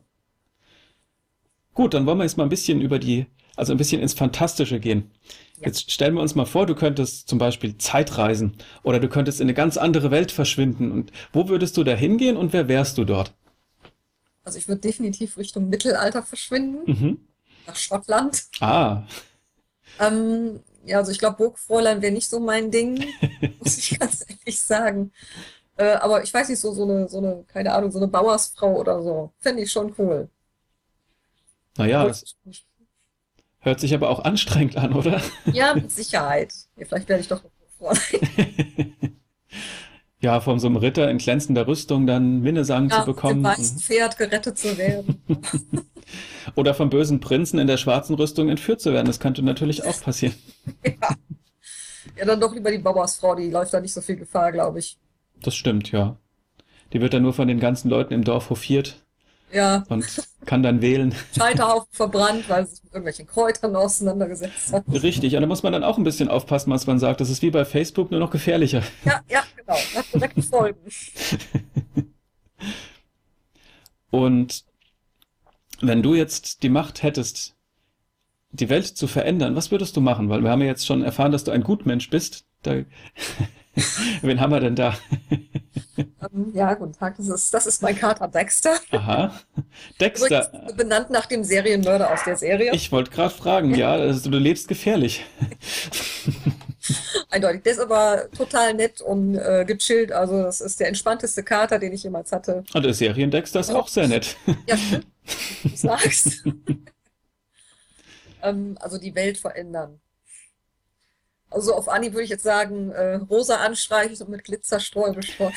[SPEAKER 1] Gut, dann wollen wir jetzt mal ein bisschen über die, also ein bisschen ins Fantastische gehen.
[SPEAKER 2] Ja.
[SPEAKER 1] Jetzt stellen wir uns mal vor, du könntest zum Beispiel Zeitreisen oder du könntest in eine ganz andere Welt verschwinden. Und wo würdest du da hingehen und wer wärst du dort?
[SPEAKER 2] Also ich würde definitiv Richtung Mittelalter verschwinden,
[SPEAKER 1] Mhm.
[SPEAKER 2] nach Schottland.
[SPEAKER 1] Ah,
[SPEAKER 2] Ähm, ja, also ich glaube, Burgfräulein wäre nicht so mein Ding, muss ich ganz ehrlich sagen. Äh, aber ich weiß nicht, so, so eine, so eine, keine Ahnung, so eine Bauersfrau oder so. Fände ich schon cool.
[SPEAKER 1] naja,
[SPEAKER 2] Obwohl
[SPEAKER 1] das
[SPEAKER 2] ich,
[SPEAKER 1] hört sich aber auch anstrengend an, oder?
[SPEAKER 2] ja, mit Sicherheit. Ja, vielleicht werde ich doch vor.
[SPEAKER 1] Ja, von so einem Ritter in glänzender Rüstung dann Minnesang zu
[SPEAKER 2] Ja, mit dem
[SPEAKER 1] bekommen.
[SPEAKER 2] weißen
[SPEAKER 1] Mhm.
[SPEAKER 2] Pferd gerettet zu werden.
[SPEAKER 1] Oder vom bösen Prinzen in der schwarzen Rüstung entführt zu werden. Das könnte natürlich auch passieren.
[SPEAKER 2] Ja, ja, dann doch lieber die Bauersfrau, die läuft da nicht so viel Gefahr, glaube ich.
[SPEAKER 1] Das stimmt, ja. Die wird dann nur von den ganzen Leuten im Dorf hofiert
[SPEAKER 2] Ja,
[SPEAKER 1] und kann dann wählen.
[SPEAKER 2] Scheiterhaufen verbrannt, weil sie sich mit irgendwelchen Kräutern auseinandergesetzt hat.
[SPEAKER 1] Richtig, und da muss man dann auch ein bisschen aufpassen, was man sagt. Das ist wie bei Facebook, nur noch gefährlicher.
[SPEAKER 2] Ja, ja, genau. Hat direkte Folgen.
[SPEAKER 1] Und wenn du jetzt die Macht hättest, die Welt zu verändern, was würdest du machen? Weil wir haben ja jetzt schon erfahren, dass du ein Gutmensch bist. Da, wen haben wir denn da?
[SPEAKER 2] Ähm, ja, guten Tag, das ist, das ist mein Kater Dexter.
[SPEAKER 1] Aha,
[SPEAKER 2] Übrigens
[SPEAKER 1] Dexter.
[SPEAKER 2] benannt nach dem Serienmörder aus der Serie.
[SPEAKER 1] Ich wollte gerade fragen, ja, also du lebst gefährlich.
[SPEAKER 2] Eindeutig. Der ist aber total nett und äh, gechillt. Also das ist der entspannteste Kater, den ich jemals hatte.
[SPEAKER 1] Und der Serien-Dexter ist auch sehr nett.
[SPEAKER 2] Ja, stimmt. wie Du sagst. Ähm, also die Welt verändern. Also auf Anhieb würde ich jetzt sagen, äh, rosa anstreichen und mit Glitzerstreu bestreuen.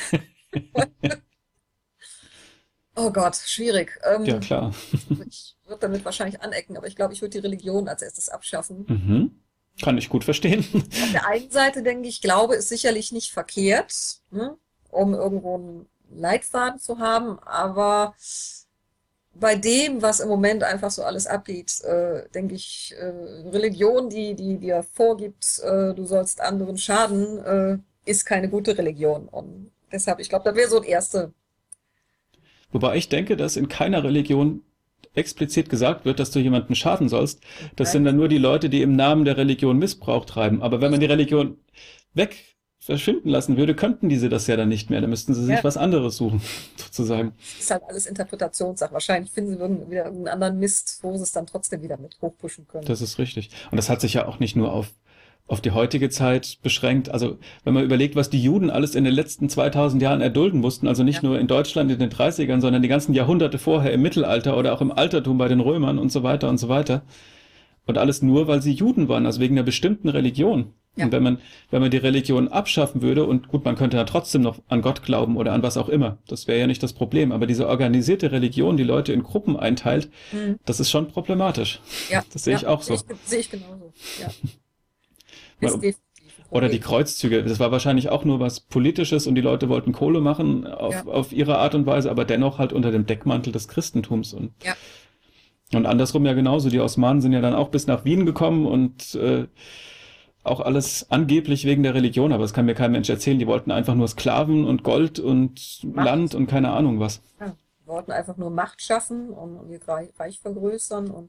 [SPEAKER 2] Oh Gott, schwierig.
[SPEAKER 1] Ja,
[SPEAKER 2] Ähm,
[SPEAKER 1] klar.
[SPEAKER 2] ich würde damit wahrscheinlich anecken, aber ich glaube, ich würde die Religion als erstes abschaffen.
[SPEAKER 1] Mhm. Kann ich gut verstehen.
[SPEAKER 2] Auf der einen Seite denke ich, Glaube ist sicherlich nicht verkehrt, ne, um irgendwo einen Leitfaden zu haben, aber bei dem, was im Moment einfach so alles abgeht, äh, denke ich, äh, Religion, die, die dir vorgibt, äh, du sollst anderen schaden, äh, ist keine gute Religion. Und deshalb, ich glaube, das wäre so ein erste.
[SPEAKER 1] Wobei ich denke, dass in keiner Religion explizit gesagt wird, dass du jemandem schaden sollst. Das sind dann nur die Leute, die im Namen der Religion Missbrauch treiben. Aber wenn man die Religion weg verschwinden lassen würde, könnten diese das ja dann nicht mehr. Dann müssten sie sich
[SPEAKER 2] Ja,
[SPEAKER 1] was anderes suchen, sozusagen.
[SPEAKER 2] ist halt alles Interpretationssache. Wahrscheinlich finden sie irgend- wieder irgendeinen anderen Mist, wo sie es dann trotzdem wieder mit hochpushen können.
[SPEAKER 1] Das ist richtig. Und das hat sich ja auch nicht nur auf, auf die heutige Zeit beschränkt. Also wenn man überlegt, was die Juden alles in den letzten zweitausend Jahren erdulden mussten, also nicht
[SPEAKER 2] Ja,
[SPEAKER 1] nur in Deutschland in den dreißigern, sondern die ganzen Jahrhunderte vorher im Mittelalter oder auch im Altertum bei den Römern und so weiter und so weiter. Und alles nur, weil sie Juden waren, also wegen einer bestimmten Religion.
[SPEAKER 2] ja,
[SPEAKER 1] Und wenn man, wenn man die Religion abschaffen würde, und gut, man könnte ja trotzdem noch an Gott glauben oder an was auch immer, das wäre ja nicht das Problem, aber diese organisierte Religion, die Leute in Gruppen einteilt,
[SPEAKER 2] hm,
[SPEAKER 1] das ist schon problematisch.
[SPEAKER 2] ja,
[SPEAKER 1] Das sehe
[SPEAKER 2] ja,
[SPEAKER 1] ich auch
[SPEAKER 2] sehe
[SPEAKER 1] so.
[SPEAKER 2] ich, sehe ich genauso. Ja, ist
[SPEAKER 1] Weil-
[SPEAKER 2] definitiv ein
[SPEAKER 1] Oder die
[SPEAKER 2] Problem.
[SPEAKER 1] Kreuzzüge, das war wahrscheinlich auch nur was Politisches und die Leute wollten Kohle machen auf,
[SPEAKER 2] Ja,
[SPEAKER 1] auf ihre Art und Weise, aber dennoch halt unter dem Deckmantel des Christentums. Und,
[SPEAKER 2] ja,
[SPEAKER 1] und andersrum ja genauso. Die Osmanen sind ja dann auch bis nach Wien gekommen und äh, auch alles angeblich wegen der Religion, aber das kann mir kein Mensch erzählen. Die wollten einfach nur Sklaven und Gold und Land
[SPEAKER 2] Macht.
[SPEAKER 1] und keine Ahnung was.
[SPEAKER 2] Ja, wir wollten einfach nur Macht schaffen und, und ihr Reich Reich vergrößern. Und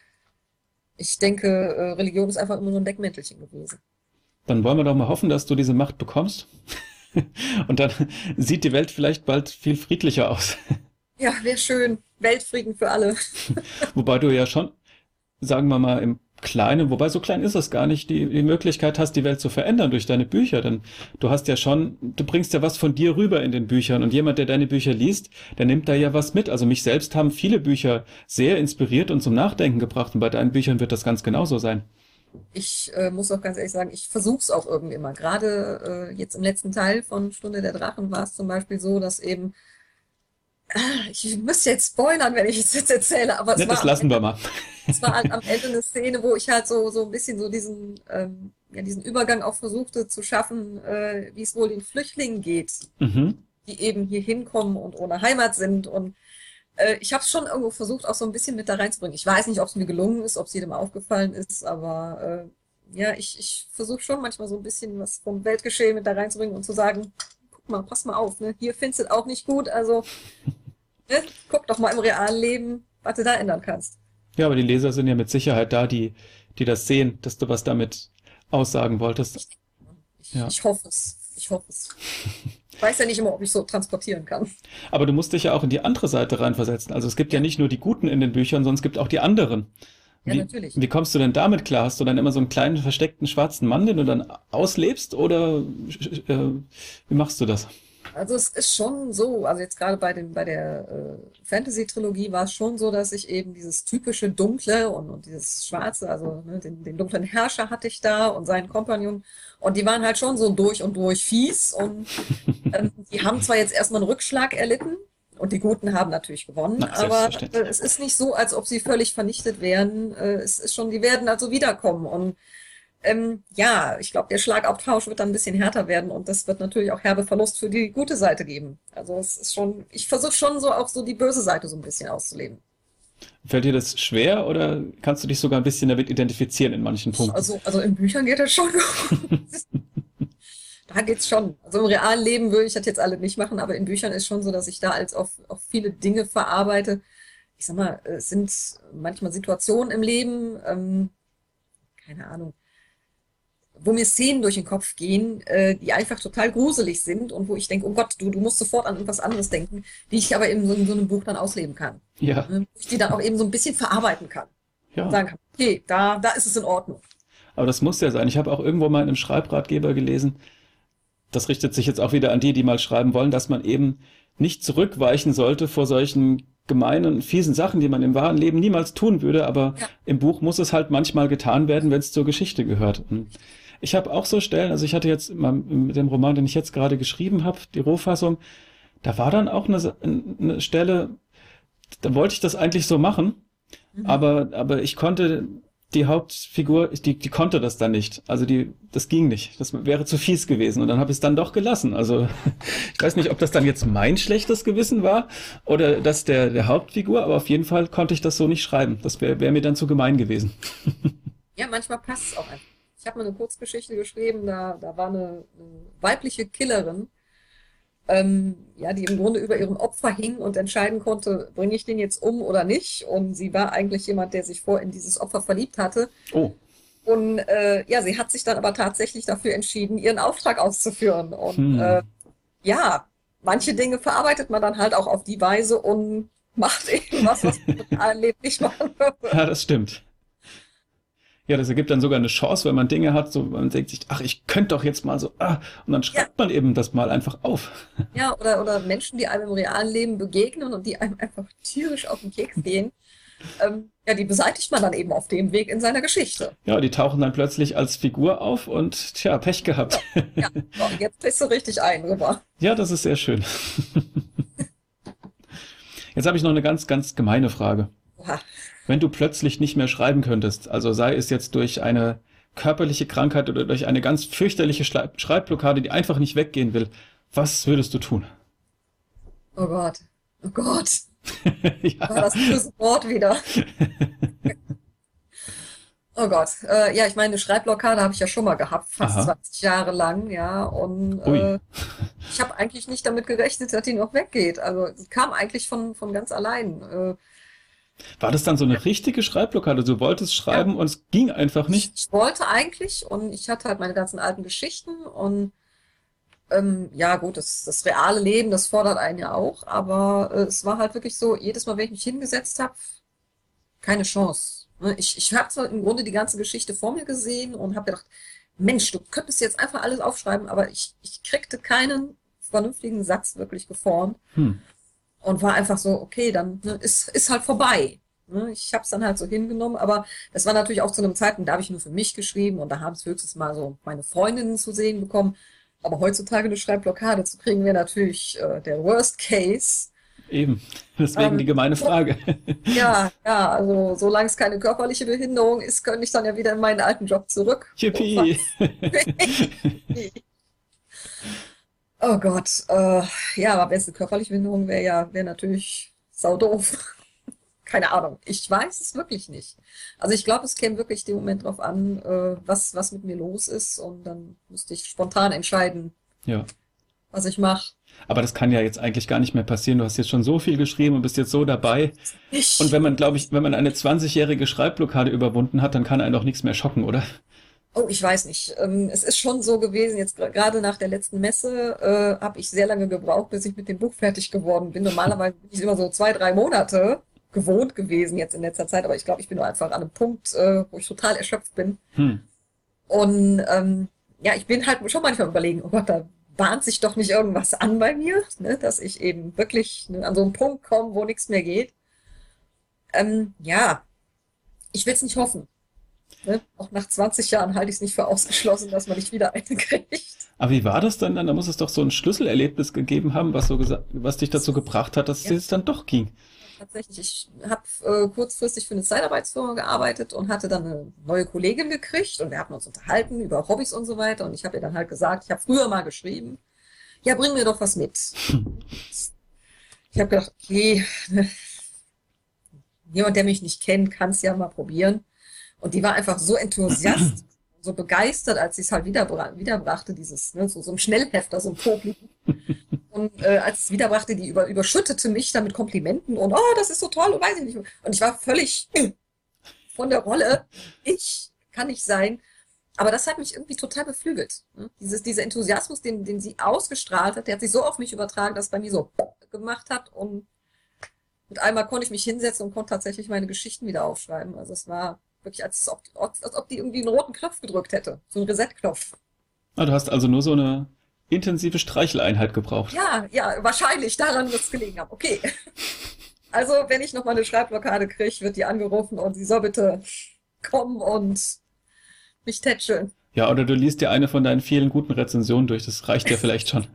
[SPEAKER 2] ich denke, äh, Religion ist einfach immer nur ein Deckmäntelchen gewesen.
[SPEAKER 1] Dann wollen wir doch mal hoffen, dass du diese Macht bekommst. Und dann sieht die Welt vielleicht bald viel friedlicher aus.
[SPEAKER 2] Ja, wäre schön. Weltfrieden für alle.
[SPEAKER 1] Wobei du ja schon, sagen wir mal, im Kleinen, wobei so klein ist es gar nicht, die, die Möglichkeit hast, die Welt zu verändern durch deine Bücher. Denn du hast ja schon, du bringst ja was von dir rüber in den Büchern. Und jemand, der deine Bücher liest, der nimmt da ja was mit. Also mich selbst haben viele Bücher sehr inspiriert und zum Nachdenken gebracht. Und bei deinen Büchern wird das ganz genauso sein.
[SPEAKER 2] Ich äh, muss auch ganz ehrlich sagen, ich versuche es auch irgendwie immer. Gerade äh, jetzt im letzten Teil von Stunde der Drachen war es zum Beispiel so, dass eben, ah, ich müsste jetzt spoilern, wenn ich es jetzt erzähle, aber es
[SPEAKER 1] Ne,
[SPEAKER 2] war
[SPEAKER 1] das
[SPEAKER 2] am
[SPEAKER 1] lassen wir
[SPEAKER 2] Ende,
[SPEAKER 1] mal.
[SPEAKER 2] es war halt am Ende eine Szene, wo ich halt so, so ein bisschen so diesen, ähm, ja, diesen Übergang auch versuchte zu schaffen, äh, wie es wohl den Flüchtlingen geht,
[SPEAKER 1] Mhm.
[SPEAKER 2] die eben hier hinkommen und ohne Heimat sind. Und äh, ich habe es schon irgendwo versucht, auch so ein bisschen mit da reinzubringen. Ich weiß nicht, ob es mir gelungen ist, ob es jedem aufgefallen ist, aber äh, ja, ich, ich versuche schon manchmal so ein bisschen was vom Weltgeschehen mit da reinzubringen und zu sagen, guck mal, pass mal auf, ne? Hier findest du es auch nicht gut, also ne? Guck doch mal im realen Leben, was du da ändern kannst.
[SPEAKER 1] Ja, aber die Leser sind ja mit Sicherheit da, die, die das sehen, dass du was damit aussagen wolltest.
[SPEAKER 2] Ich,
[SPEAKER 1] Ja.
[SPEAKER 2] ich hoffe es, ich hoffe es. Ich weiß ja nicht immer, ob ich so transportieren kann.
[SPEAKER 1] Aber du musst dich ja auch in die andere Seite reinversetzen. Also es gibt ja
[SPEAKER 2] Ja,
[SPEAKER 1] nicht nur die Guten in den Büchern, sondern es gibt auch die anderen.
[SPEAKER 2] ja,
[SPEAKER 1] Wie,
[SPEAKER 2] natürlich.
[SPEAKER 1] wie kommst du denn damit klar? Hast du dann immer so einen kleinen versteckten schwarzen Mann, den du dann auslebst? Oder äh, wie machst du das?
[SPEAKER 2] Also es ist schon so, also jetzt gerade bei dem, bei der äh, Fantasy-Trilogie war es schon so, dass ich eben dieses typische Dunkle und, und dieses Schwarze, also ne, den, den dunklen Herrscher hatte ich da und seinen Kompagnon und die waren halt schon so durch und durch fies und ähm, die haben zwar jetzt erstmal einen Rückschlag erlitten und die Guten haben natürlich gewonnen,
[SPEAKER 1] Na,
[SPEAKER 2] aber äh,
[SPEAKER 1] selbstverständlich.
[SPEAKER 2] es ist nicht so, als ob sie völlig vernichtet werden. Äh, es ist schon, die werden also wiederkommen und ähm, ja, ich glaube, der Schlagabtausch wird dann ein bisschen härter werden und das wird natürlich auch herbe Verlust für die gute Seite geben. Also es ist schon, ich versuche schon so auch so die böse Seite so ein bisschen auszuleben.
[SPEAKER 1] Fällt dir das schwer oder kannst du dich sogar ein bisschen damit identifizieren in manchen Punkten?
[SPEAKER 2] Also, also in Büchern geht das schon gut. Da geht's schon. Also im realen Leben würde ich das jetzt alle nicht machen, aber in Büchern ist schon so, dass ich da als auf, auf viele Dinge verarbeite. Ich sag mal, es sind manchmal Situationen im Leben, ähm, keine Ahnung, wo mir Szenen durch den Kopf gehen, äh, die einfach total gruselig sind und wo ich denke, oh Gott, du, du musst sofort an irgendwas anderes denken, die ich aber eben so in so einem Buch dann ausleben kann.
[SPEAKER 1] Ja,
[SPEAKER 2] Ne? Wo ich die dann auch eben so ein bisschen verarbeiten kann. Und
[SPEAKER 1] ja.
[SPEAKER 2] sagen kann, okay, da, da ist es in Ordnung.
[SPEAKER 1] Aber das muss ja sein. Ich habe auch irgendwo mal in einem Schreibratgeber gelesen, das richtet sich jetzt auch wieder an die, die mal schreiben wollen, dass man eben nicht zurückweichen sollte vor solchen gemeinen, fiesen Sachen, die man im wahren Leben niemals tun würde, aber
[SPEAKER 2] Ja,
[SPEAKER 1] im Buch muss es halt manchmal getan werden, wenn es zur Geschichte gehört. Und ich habe auch so Stellen, also ich hatte jetzt mal mit dem Roman, den ich jetzt gerade geschrieben habe, die Rohfassung, da war dann auch eine, eine Stelle, da wollte ich das eigentlich so machen,
[SPEAKER 2] mhm.
[SPEAKER 1] aber, aber ich konnte, die Hauptfigur, die, die konnte das dann nicht. Also die, das ging nicht. Das wäre zu fies gewesen. Und dann habe ich es dann doch gelassen. Also ich weiß nicht, ob das dann jetzt mein schlechtes Gewissen war oder das der, der Hauptfigur, aber auf jeden Fall konnte ich das so nicht schreiben. Das wäre wär mir dann zu gemein gewesen.
[SPEAKER 2] Ja, manchmal passt es auch einfach. Ich habe mal eine Kurzgeschichte geschrieben, da, da war eine, eine weibliche Killerin, ähm, ja, die im Grunde über ihrem Opfer hing und entscheiden konnte, bringe ich den jetzt um oder nicht. Und sie war eigentlich jemand, der sich vor in dieses Opfer verliebt hatte.
[SPEAKER 1] Oh,
[SPEAKER 2] Und äh, ja, sie hat sich dann aber tatsächlich dafür entschieden, ihren Auftrag auszuführen. Und
[SPEAKER 1] hm.
[SPEAKER 2] äh, ja, manche Dinge verarbeitet man dann halt auch auf die Weise und macht eben was, was man im realen Leben nicht machen würde.
[SPEAKER 1] Ja, das stimmt. Ja, das ergibt dann sogar eine Chance, wenn man Dinge hat, so man denkt sich, ach, ich könnte doch jetzt mal so, ah, und dann
[SPEAKER 2] Ja,
[SPEAKER 1] schreibt man eben das mal einfach auf.
[SPEAKER 2] ja, oder, oder Menschen, die einem im realen Leben begegnen und die einem einfach tierisch auf den Keks gehen, ähm, ja, die beseitigt man dann eben auf dem Weg in seiner Geschichte.
[SPEAKER 1] Ja, die tauchen dann plötzlich als Figur auf und tja, Pech gehabt.
[SPEAKER 2] Ja, so, jetzt bist du richtig ein, rüber.
[SPEAKER 1] Ja, das ist sehr schön. Jetzt habe ich noch eine ganz, ganz gemeine Frage.
[SPEAKER 2] Oha.
[SPEAKER 1] Wenn du plötzlich nicht mehr schreiben könntest, also sei es jetzt durch eine körperliche Krankheit oder durch eine ganz fürchterliche Schrei- Schreibblockade, die einfach nicht weggehen will, was würdest du tun?
[SPEAKER 2] Oh Gott. Oh Gott. War
[SPEAKER 1] Ja.
[SPEAKER 2] das böse Wort wieder. Oh Gott. Äh, ja, ich meine, eine Schreibblockade habe ich ja schon mal gehabt, fast
[SPEAKER 1] Aha.
[SPEAKER 2] zwanzig Jahre lang, ja. Und
[SPEAKER 1] Ui.
[SPEAKER 2] äh, ich habe eigentlich nicht damit gerechnet, dass die noch weggeht. Also sie kam eigentlich von, von ganz allein. Äh,
[SPEAKER 1] War das dann so eine richtige Schreibblockade? Du wolltest
[SPEAKER 2] ja,
[SPEAKER 1] schreiben und es ging einfach
[SPEAKER 2] ich,
[SPEAKER 1] nicht?
[SPEAKER 2] ich wollte eigentlich und ich hatte halt meine ganzen alten Geschichten und ähm, ja gut, das, das reale Leben, das fordert einen ja auch, aber äh, es war halt wirklich so, jedes Mal, wenn ich mich hingesetzt habe, keine Chance. Ne? Ich, ich habe zwar im Grunde die ganze Geschichte vor mir gesehen und habe gedacht, Mensch, du könntest jetzt einfach alles aufschreiben, aber ich, ich kriegte keinen vernünftigen Satz wirklich geformt
[SPEAKER 1] Hm.
[SPEAKER 2] und war einfach so, okay, dann ne, ist, ist halt vorbei. Ne? Ich habe es dann halt so hingenommen, aber das war natürlich auch zu einem Zeitpunkt, da habe ich nur für mich geschrieben und da haben es höchstens mal so meine Freundinnen zu sehen bekommen. Aber heutzutage eine Schreibblockade zu kriegen, wäre natürlich äh, der Worst Case.
[SPEAKER 1] Eben. Deswegen die
[SPEAKER 2] Ähm,
[SPEAKER 1] gemeine Frage.
[SPEAKER 2] ja, ja, also solange es keine körperliche Behinderung ist, könnte ich dann ja wieder in meinen alten Job zurück.
[SPEAKER 1] Yippie.
[SPEAKER 2] Oh Gott, äh, ja, aber beste körperliche Behinderung wäre ja, wäre natürlich saudoof. Keine Ahnung. Ich weiß es wirklich nicht. Also ich glaube, es käme wirklich den Moment drauf an, äh, was, was mit mir los ist und dann müsste ich spontan entscheiden,
[SPEAKER 1] Ja.
[SPEAKER 2] was ich mache.
[SPEAKER 1] Aber das kann ja jetzt eigentlich gar nicht mehr passieren. Du hast jetzt schon so viel geschrieben und bist jetzt so dabei. Und
[SPEAKER 2] Ich.
[SPEAKER 1] wenn man, glaube ich, wenn man eine zwanzigjährige Schreibblockade überwunden hat, dann kann einen doch nichts mehr schocken, oder?
[SPEAKER 2] Oh, ich weiß nicht. Ähm, es ist schon so gewesen, jetzt gra- gerade nach der letzten Messe äh, habe ich sehr lange gebraucht, bis ich mit dem Buch fertig geworden bin. Normalerweise bin ich immer so zwei, drei Monate gewohnt gewesen jetzt in letzter Zeit, aber ich glaube, ich bin nur einfach an einem Punkt, äh, wo ich total erschöpft bin.
[SPEAKER 1] Hm.
[SPEAKER 2] Und ähm, ja, ich bin halt schon manchmal überlegen, oh Gott, da bahnt sich doch nicht irgendwas an bei mir, ne, dass ich eben wirklich, ne, an so einen Punkt komme, wo nichts mehr geht. Ähm, ja, ich will es nicht hoffen. Ne? Auch nach zwanzig Jahren halte ich es nicht für ausgeschlossen, dass man nicht wieder eine kriegt.
[SPEAKER 1] Aber wie war das dann dann? Da muss es doch so ein Schlüsselerlebnis gegeben haben, was so gesagt, was dich dazu gebracht hat, dass es
[SPEAKER 2] Ja,
[SPEAKER 1] jetzt dann doch ging.
[SPEAKER 2] tatsächlich. Ich habe äh, kurzfristig für eine Zeitarbeitsfirma gearbeitet und hatte dann eine neue Kollegin gekriegt und wir hatten uns unterhalten über Hobbys und so weiter und ich habe ihr dann halt gesagt, ich habe früher mal geschrieben, ja, bring mir doch was mit. Ich habe gedacht, okay, jemand, der mich nicht kennt, kann es ja mal probieren. Und die war einfach so enthusiastisch, so begeistert, als sie es halt wiederbra wiederbrachte, dieses, ne, so, so ein Schnellhefter, so ein Vogel. Und äh, als es wiederbrachte, die über, überschüttete mich dann mit Komplimenten und, oh, das ist so toll und weiß ich nicht. Und ich war völlig von der Rolle. Ich kann nicht sein. Aber das hat mich irgendwie total beflügelt. Ne? Dieses, dieser Enthusiasmus, den, den sie ausgestrahlt hat, der hat sich so auf mich übertragen, dass es bei mir so gemacht hat. Und mit einmal konnte ich mich hinsetzen und konnte tatsächlich meine Geschichten wieder aufschreiben. Also es war wirklich, als ob, als ob die irgendwie einen roten Knopf gedrückt hätte. So einen Reset-Knopf.
[SPEAKER 1] Ah, du hast also nur so eine intensive Streicheleinheit gebraucht.
[SPEAKER 2] Ja, ja, wahrscheinlich. Daran wird es gelegen haben. Okay. Also, wenn ich nochmal eine Schreibblockade kriege, wird die angerufen und sie soll bitte kommen und mich tätscheln.
[SPEAKER 1] Ja, oder du liest dir eine von deinen vielen guten Rezensionen durch. Das reicht ja vielleicht schon.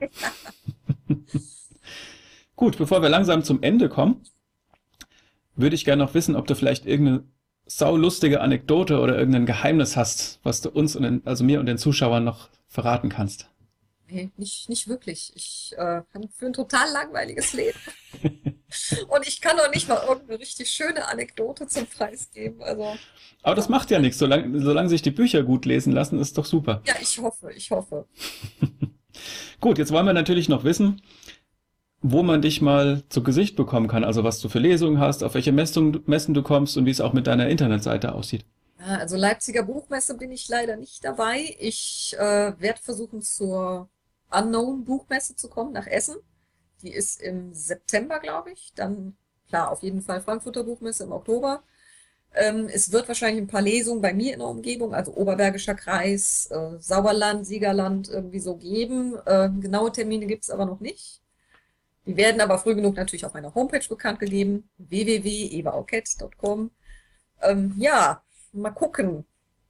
[SPEAKER 1] Gut, bevor wir langsam zum Ende kommen, würde ich gerne noch wissen, ob du vielleicht irgendeine saulustige Anekdote oder irgendein Geheimnis hast, was du uns, und den, also mir und den Zuschauern noch verraten kannst.
[SPEAKER 2] Nee, nicht, nicht wirklich. Ich äh, habe für ein total langweiliges Leben. Und ich kann doch nicht mal irgendeine richtig schöne Anekdote zum Preis geben. Also,
[SPEAKER 1] Aber das macht ja nichts. Solange, solange sich die Bücher gut lesen lassen, ist doch super.
[SPEAKER 2] ja, ich hoffe, ich hoffe.
[SPEAKER 1] Gut, jetzt wollen wir natürlich noch wissen, wo man dich mal zu Gesicht bekommen kann. Also was du für Lesungen hast, auf welche Messung, Messen du kommst und wie es auch mit deiner Internetseite aussieht.
[SPEAKER 2] Ja, also Leipziger Buchmesse bin ich leider nicht dabei. Ich äh, werde versuchen, zur Unknown Buchmesse zu kommen, nach Essen. Die ist im September, glaube ich. Dann, klar, auf jeden Fall Frankfurter Buchmesse im Oktober. Ähm, es wird wahrscheinlich ein paar Lesungen bei mir in der Umgebung, also Oberbergischer Kreis, äh, Sauerland, Siegerland irgendwie so geben. Äh, genaue Termine gibt es aber noch nicht. Die werden aber früh genug natürlich auf meiner Homepage bekannt gegeben, w w w punkt eva auket punkt com. Ähm, ja, mal gucken.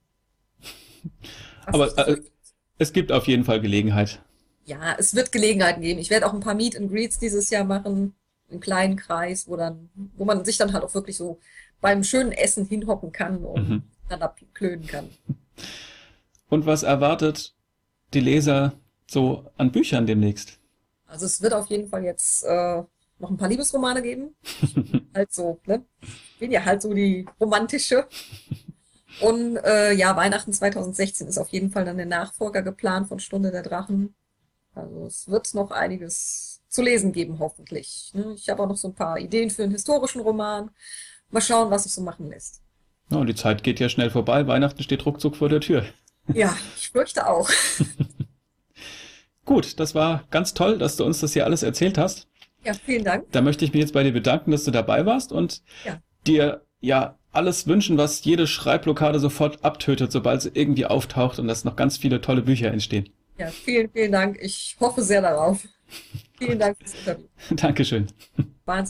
[SPEAKER 2] was
[SPEAKER 1] Aber
[SPEAKER 2] sich so
[SPEAKER 1] äh, es gibt auf jeden Fall Gelegenheit.
[SPEAKER 2] Ja, es wird Gelegenheiten geben. Ich werde auch ein paar Meet and Greets dieses Jahr machen, im kleinen Kreis, wo dann, wo man sich dann halt auch wirklich so beim schönen Essen hinhocken kann und
[SPEAKER 1] Mhm.
[SPEAKER 2] miteinander klönen kann.
[SPEAKER 1] Und was erwartet die Leser so an Büchern demnächst?
[SPEAKER 2] Also es wird auf jeden Fall jetzt äh, noch ein paar Liebesromane geben. Halt so, ne? Bin ja halt so die romantische. Und äh, ja, Weihnachten zwanzig sechzehn ist auf jeden Fall dann der Nachfolger geplant von Stunde der Drachen. Also es wird noch einiges zu lesen geben, hoffentlich. Ne? Ich habe auch noch so ein paar Ideen für einen historischen Roman. Mal schauen, was sich so machen lässt.
[SPEAKER 1] Ja, und die Zeit geht ja schnell vorbei. Weihnachten steht ruckzuck vor der Tür.
[SPEAKER 2] Ja, ich fürchte auch.
[SPEAKER 1] Gut, das war ganz toll, dass du uns das hier alles erzählt hast.
[SPEAKER 2] Ja, vielen Dank.
[SPEAKER 1] Da möchte ich mich jetzt bei dir bedanken, dass du dabei warst und
[SPEAKER 2] Ja,
[SPEAKER 1] dir ja alles wünschen, was jede Schreibblockade sofort abtötet, sobald sie irgendwie auftaucht und dass noch ganz viele tolle Bücher entstehen.
[SPEAKER 2] ja, vielen, vielen Dank. Ich hoffe sehr darauf. Vielen Dank fürs Interview.
[SPEAKER 1] Dankeschön.
[SPEAKER 2] Wahnsinn.